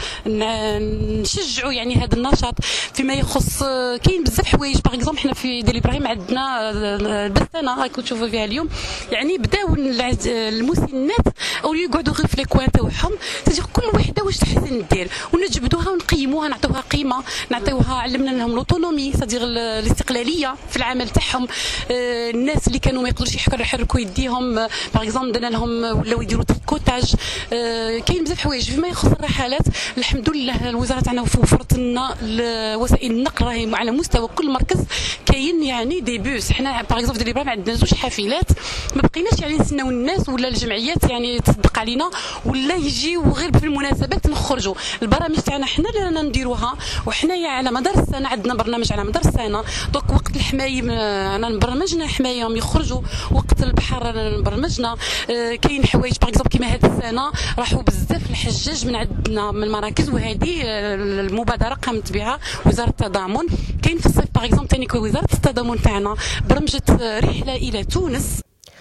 S7: نشجعوا يعني هذا النشاط. فيما يخص كاين بزاف حوايج باغ اكزومبل حنا في ديال ابراهيم عندنا البستانه راكم تشوفوا فيها اليوم، يعني بداو المسنات او يقعدوا غير في ليكوان تاعهم تجي كل وحده واش تحسن دير ونجبدوها ونقيموها نعطيوها قيمه، نعطيوها علمنا لهم لوطونومي صديق الاستقلاليه في العمل تاعهم. الناس اللي كانوا ما يقدروش يحركوا يديهم باغ اكزومبل درنا لهم ولاو يديروا تريكوتاج. كاين بزاف حوايج. فيما يخص الرحلات الحمد لله الوزاره تاعنا وفرت لنا وسائل النقل راهي على مستوى كل مركز كاين يعني دي بوس. حنا باغ اكزومبل ديال ابراهيم عندنا زوج حافلات، ما بقيناش يعني نستناو الناس ولا الجمعيات يعني تصدق علينا ولا يجيو غير في المناسبات نخرجوا. البرامج تاعنا حنا اللي رانا نديروها وحنايا على مدار السنه عندنا برنامج على مدار السنه. دونك وقت الحمايم انا نبرمجنا حمايم يخرجوا، وقت البحر انا نبرمجنا. كاين حوايج باغ اكزومبل كيما هذه السنه راحوا بزاف الحجاج من عندنا من المراكز، وهذه المبادره قامت بها وزاره التضامن. كاين في الصيف باغ اكزومبل ثاني وزاره التضامن تاعنا برمجت رحله الى تونس.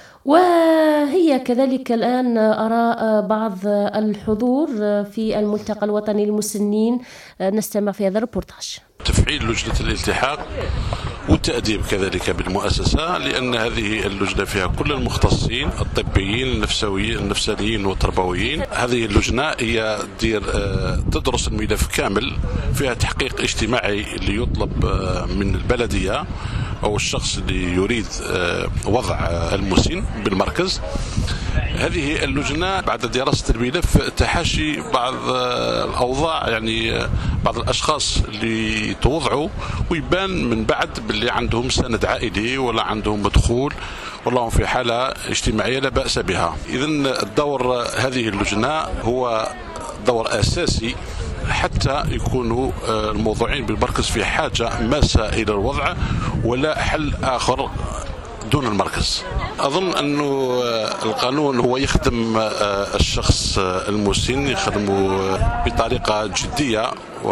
S8: وهي كذلك الآن آراء بعض الحضور في الملتقى الوطني للمسنين، نستمع في هذا الريبورتاج.
S9: تفعيل لجنة الالتحاق والتأديب كذلك بالمؤسسة، لأن هذه اللجنة فيها كل المختصين الطبيين النفسويين النفسانيين والتربويين. هذه اللجنة هي دير تدرس الملف كامل، فيها تحقيق اجتماعي اللي يطلب من البلدية أو الشخص اللي يريد وضع المسن بالمركز. هذه اللجنة بعد دراسة الملف تحاشي بعض الأوضاع، يعني بعض الأشخاص اللي توضعوا ويبان من بعد باللي عندهم سند عائلي ولا عندهم مدخول ولا هم في حالة اجتماعية لا بأس بها. إذن الدور هذه اللجنة هو دور أساسي حتى يكونوا الموضوعين بالمركز في حاجة ماسة إلى الوضع ولا حل آخر دون المركز. أظن أنه القانون هو يخدم الشخص المسن، يخدمه بطريقة جدية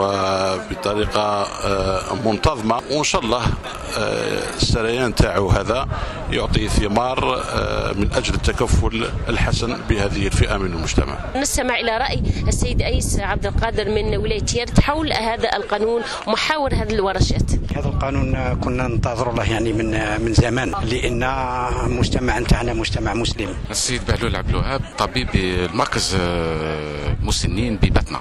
S9: وبطريقة منتظمة، وإن شاء الله السريان تاعو هذا يعطي ثمار من أجل التكفل الحسن بهذه الفئة من المجتمع.
S3: نستمع إلى رأي السيد أيس عبد القادر من ولاية يرد حول هذا القانون ومحاور هذه الورشات.
S10: هذا القانون كنا ننتظر له يعني من من زمان، لأن المجتمع نتاعنا مجتمع مسلم.
S11: السيد بهلول عبد الوهاب طبيب المركز مسنين ببتنا.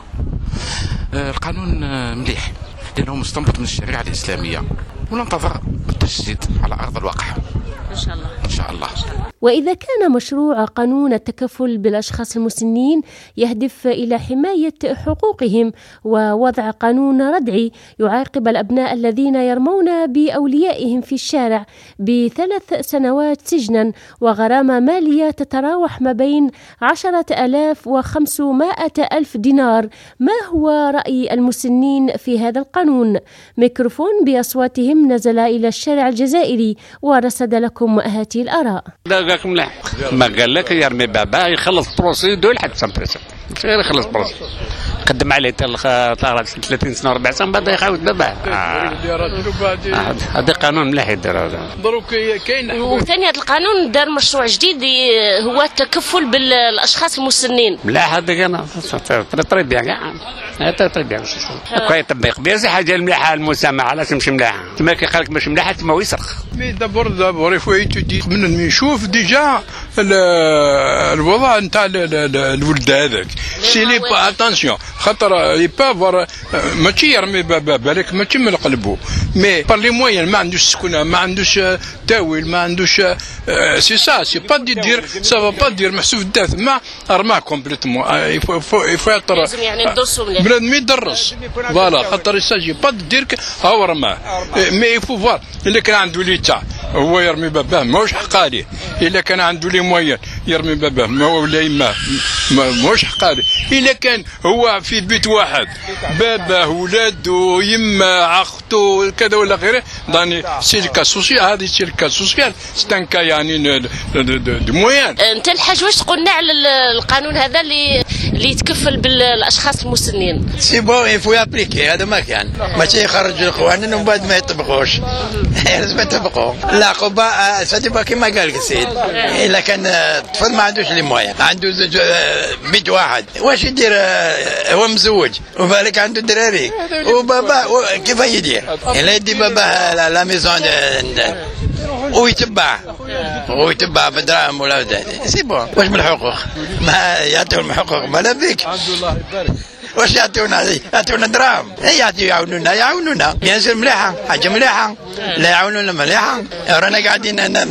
S11: القانون مليح لأنه مستنبط من الشريعة الإسلامية وننتظر التجديد على أرض الواقع
S3: إن شاء الله.
S11: إن شاء الله.
S8: وإذا كان مشروع قانون التكفل بالأشخاص المسنين يهدف إلى حماية حقوقهم ووضع قانون ردعي يعاقب الأبناء الذين يرمون بأوليائهم في الشارع بثلاث سنوات سجنا وغرامة مالية تتراوح ما بين عشرة آلاف وخمسمائة ألف دينار، ما هو رأي المسنين في هذا القانون؟ ميكروفون بأصواتهم نزل إلى الشارع الجزائري ورصد لكم هذه الآراء.
S12: قالك ملاح ما قال لك يرمي باباه يخلص بروسيدو لحد سامبريسا مش غير يخلص بروسيدو قدم عليه ثلاثين سنه أربع سنين بعد يعاود باباه. هذا قانون ملاح يدير هذا.
S3: دروك كاين وثاني هذا القانون دار مشروع جديد هو التكفل بالاشخاص المسنين.
S12: ملاح هذا انا طري بيان كاع هذا طري بيان كاع يطبق بيان حاجه الملاحه المسامحه علاش مش ملاحه كما كيقال لك مش ملاحه تما هو يسرخ.
S13: مي دابور دابور يفوي تدي من نشوف ديجا الوضع نتاع الولد هذاك سي لي با اتونسيون خاطر يبا فور ماشي يرمي بالك ماشي من قلبه مي بار لي موين ما عندوش سكونه ما عندوش تاويل ما عندوش سي سا سي با دير سا با دير محسوب الداث ما رماه كومبليتمون يفو يفو يطر
S3: لازم يعني ندرسوا مليح
S13: بنادم يدرس فوالا خاطر يساجي با دير هاو رماه مي يفو فوار اللي كان عنده ليتا هو يرمي باباه ماهوش حق عليه، الا كان عنده لي موين يرمي باباه ما ولا يماه ماهوش حق عليه، الا كان هو في بيت واحد باباه ولادو يما اخته كذا ولا غيره داني سيركا سوسيال هذه سيركا سوسيال ستانكا يعني دو موين.
S3: انت الحاج واش تقولنا على القانون هذا اللي اللي يتكفل بالاشخاص المسنين؟
S14: سي بون يفو يابليكي هذا ما كان ماشي يخرج القوانين ومن بعد ما يطبقوش لازم يطبقوا العقوبه ساتيبا كما قال السيد الا كان الطفل ما عندوش لي مويا عنده بيت واحد واش يدير هو مزوج وبالك عنده دراري وبابا كيف يدير الا يدي بابا لا ميزون ويتبع ويتبع بدراهم ولا سي بون واش من الحقوق ما يعطيهم الحقوق ما بيك واش يعطيونا يعطيونا دراهم يعطيو يعاونونا يعاونونا بيان سور مليحه حاجه مليحه لا يعاونونا مليحه رانا قاعدين هنا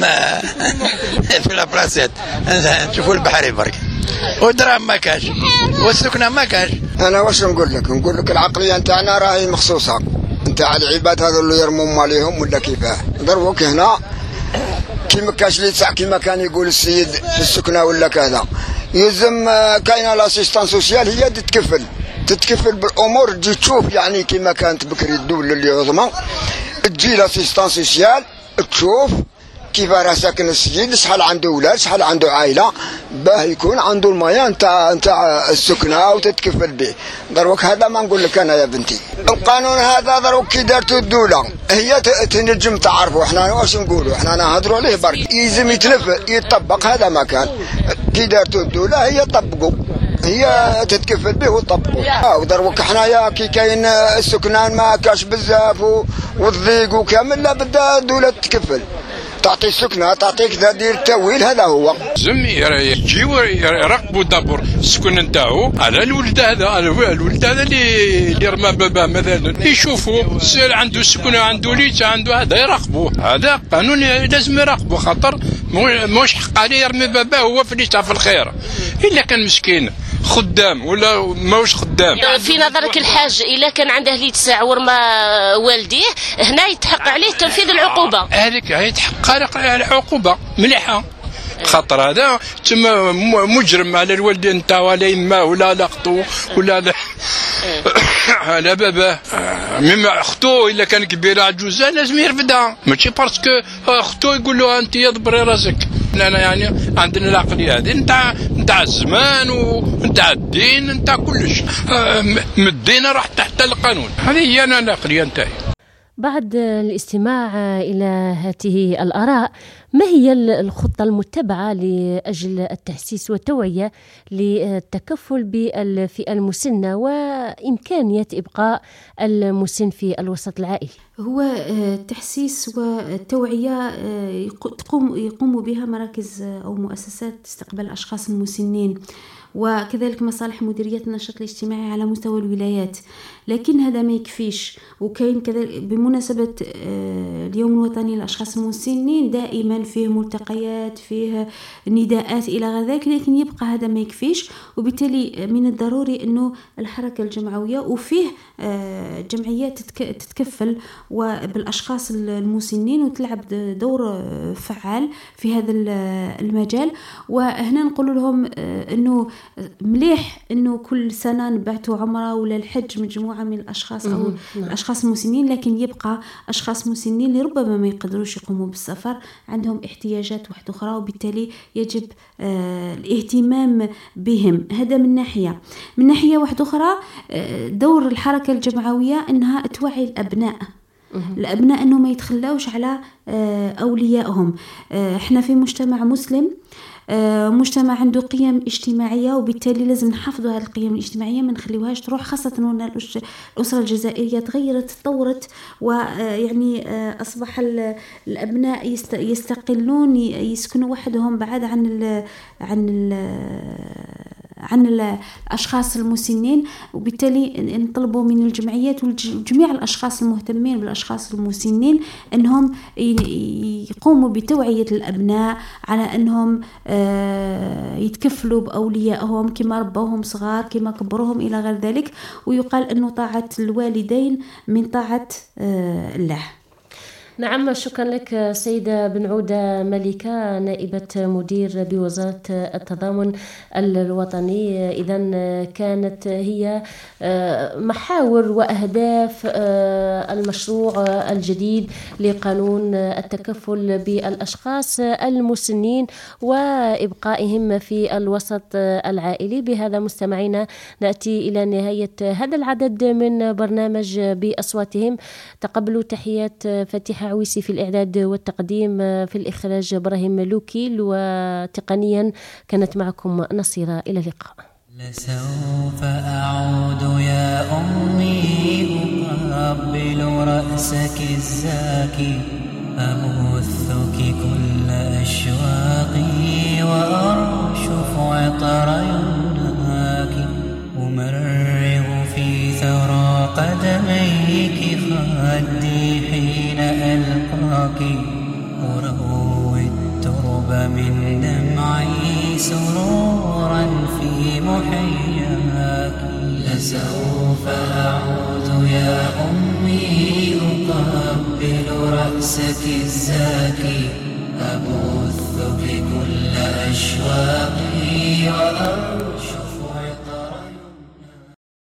S14: في لابلاسيت نشوفوا البحر برك ودراهم ما كاش والسكنه ما كاش.
S15: انا واش نقول لك نقول لك العقليه نتاعنا راهي مخصوصه نتاع العباد هذو اللي يرموا عليهم ولا كيفاه ضربوك هنا كيما كاش لي تاع كيما كان يقول السيد في السكنه ولا كذا يلزم كاينه لاسيستان سوسيال هي تتكفل تتكفل بالامور تجي تشوف يعني كيما كانت بكري الدوله العظمى تجي لاسيستان سوسيال تشوف كيف راه ساكن السيد شحال عنده ولاد شحال عنده عائله باه يكون عنده المياه نتاع نتاع السكنه وتتكفل به. دروك هذا ما نقول لك انا يا بنتي القانون هذا دروك كي دارته الدوله هي تنجم تعرفوا احنا واش نقولوا احنا نهضروا عليه برك يلزم يتنفذ يطبق هذا ما كان كي دارته الدوله هي طبقوا هي تتكفل به وطبقوا. ودروك حنايا كي كاين السكنان ما كاش بزاف والضيق وكامل لا بدا الدوله تتكفل تعطي السكنه تعطيك دير التاويل هذا هو.
S13: لازم يجيو يراقبوا دابور السكن نتاعو على الولد هذا الولد هذا اللي اللي رمى باباه مثلا يشوفوا سير عنده السكنه عنده ليت عنده هذا يراقبوه هذا قانون لازم يراقبوا خاطر موش حق عليه يرمي باباه هو في ليت في الخير الا كان مسكين خدام ولا ماهوش خدام.
S3: في نظرك الحاج الا كان عنده ليت ساعه ورمى والديه هنا يتحق عليه تنفيذ العقوبه.
S13: هذيك يتحق على العقوبه مليحه خاطر هذا تما مجرم على الوالدين نتاعو ولا يما ولا لاختو ولا لا على باباه مما اختو الا كان كبيره عجوزه لازم يرفدها ماشي باسكو اختو يقول له انت يضبري راسك. انا يعني عندنا العقليه هذه نتاع نتاع الزمان ونتاع الدين نتاع كلش من الدين راح تحت القانون. هذه هي انا العقليه نتاعي.
S8: بعد الاستماع إلى هذه الآراء ما هي الخطة المتبعة لأجل التحسيس والتوعية للتكفل بالفئة المسنة وإمكانية إبقاء المسن في الوسط العائلي؟
S5: هو التحسيس والتوعية تقوم يقوم بها مراكز أو مؤسسات استقبال الأشخاص المسنين وكذلك مصالح مديرية النشاط الاجتماعي على مستوى الولايات، لكن هذا ما يكفيش. وكاين كذلك بمناسبة اليوم الوطني للأشخاص المسنين دائما مكان فيه ملتقيات، فيه نداءات إلى غير ذلك، لكن يبقى هذا ما يكفيش. وبالتالي من الضروري أنه الحركة الجمعوية وفيه جمعيات تتكفل وبالأشخاص المسنين وتلعب دور فعال في هذا المجال. وهنا نقول لهم أنه مليح أنه كل سنة نبعثوا عمرة ولا الحج مجموعة من الأشخاص أو الأشخاص المسنين، لكن يبقى أشخاص مسنين اللي ربما ما يقدروش يقوموا بالسفر، عندهم احتياجات واحدة أخرى، وبالتالي يجب آه الاهتمام بهم. هذا من ناحية. من ناحية واحدة أخرى آه دور الحركة الجمعوية أنها توعي الأبناء الأبناء أنه ما يتخلاوش على آه أوليائهم. آه احنا في مجتمع مسلم، مجتمع عنده قيم اجتماعية، وبالتالي لازم نحافظوا على القيم الاجتماعية، ما نخليوهاش تروح، خاصة أن الأسرة الجزائرية تغيرت تطورت، ويعني أصبح الأبناء يستقلون يسكنوا وحدهم بعد عن ال عن ال عن الأشخاص المسنين. وبالتالي نطلبوا من الجمعيات وجميع الأشخاص المهتمين بالأشخاص المسنين أنهم يقوموا بتوعية الأبناء على أنهم يتكفلوا بأوليائهم كما ربوهم صغار كما كبروهم إلى غير ذلك. ويقال أنه طاعة الوالدين من طاعة الله.
S8: نعم، شكرا لك سيدة بن عودة ملكة، نائبة مدير بوزارة التضامن الوطني. إذن كانت هي محاور وأهداف المشروع الجديد لقانون التكفل بالأشخاص المسنين وإبقائهم في الوسط العائلي. بهذا مستمعينا نأتي إلى نهاية هذا العدد من برنامج بأصواتهم. تقبلوا تحيات فتيحة عويسي في الإعداد والتقديم، في الإخراج إبراهيم لوكيل، وتقنيا كانت معكم نصيرة. إلى اللقاء.
S16: لسوف أعود يا أمي أقبل رأسك الزاكي، أبثك كل أشواقي وأرشف عطر يمناك، أمرغ في ثرى قدميك خدي حين ألقاك، أروي الترب من دمعي سرورا في محياك. لسوف أعود يا أمي أقبل رأسك الزاكي، أبثك كل أشواقي وأرشف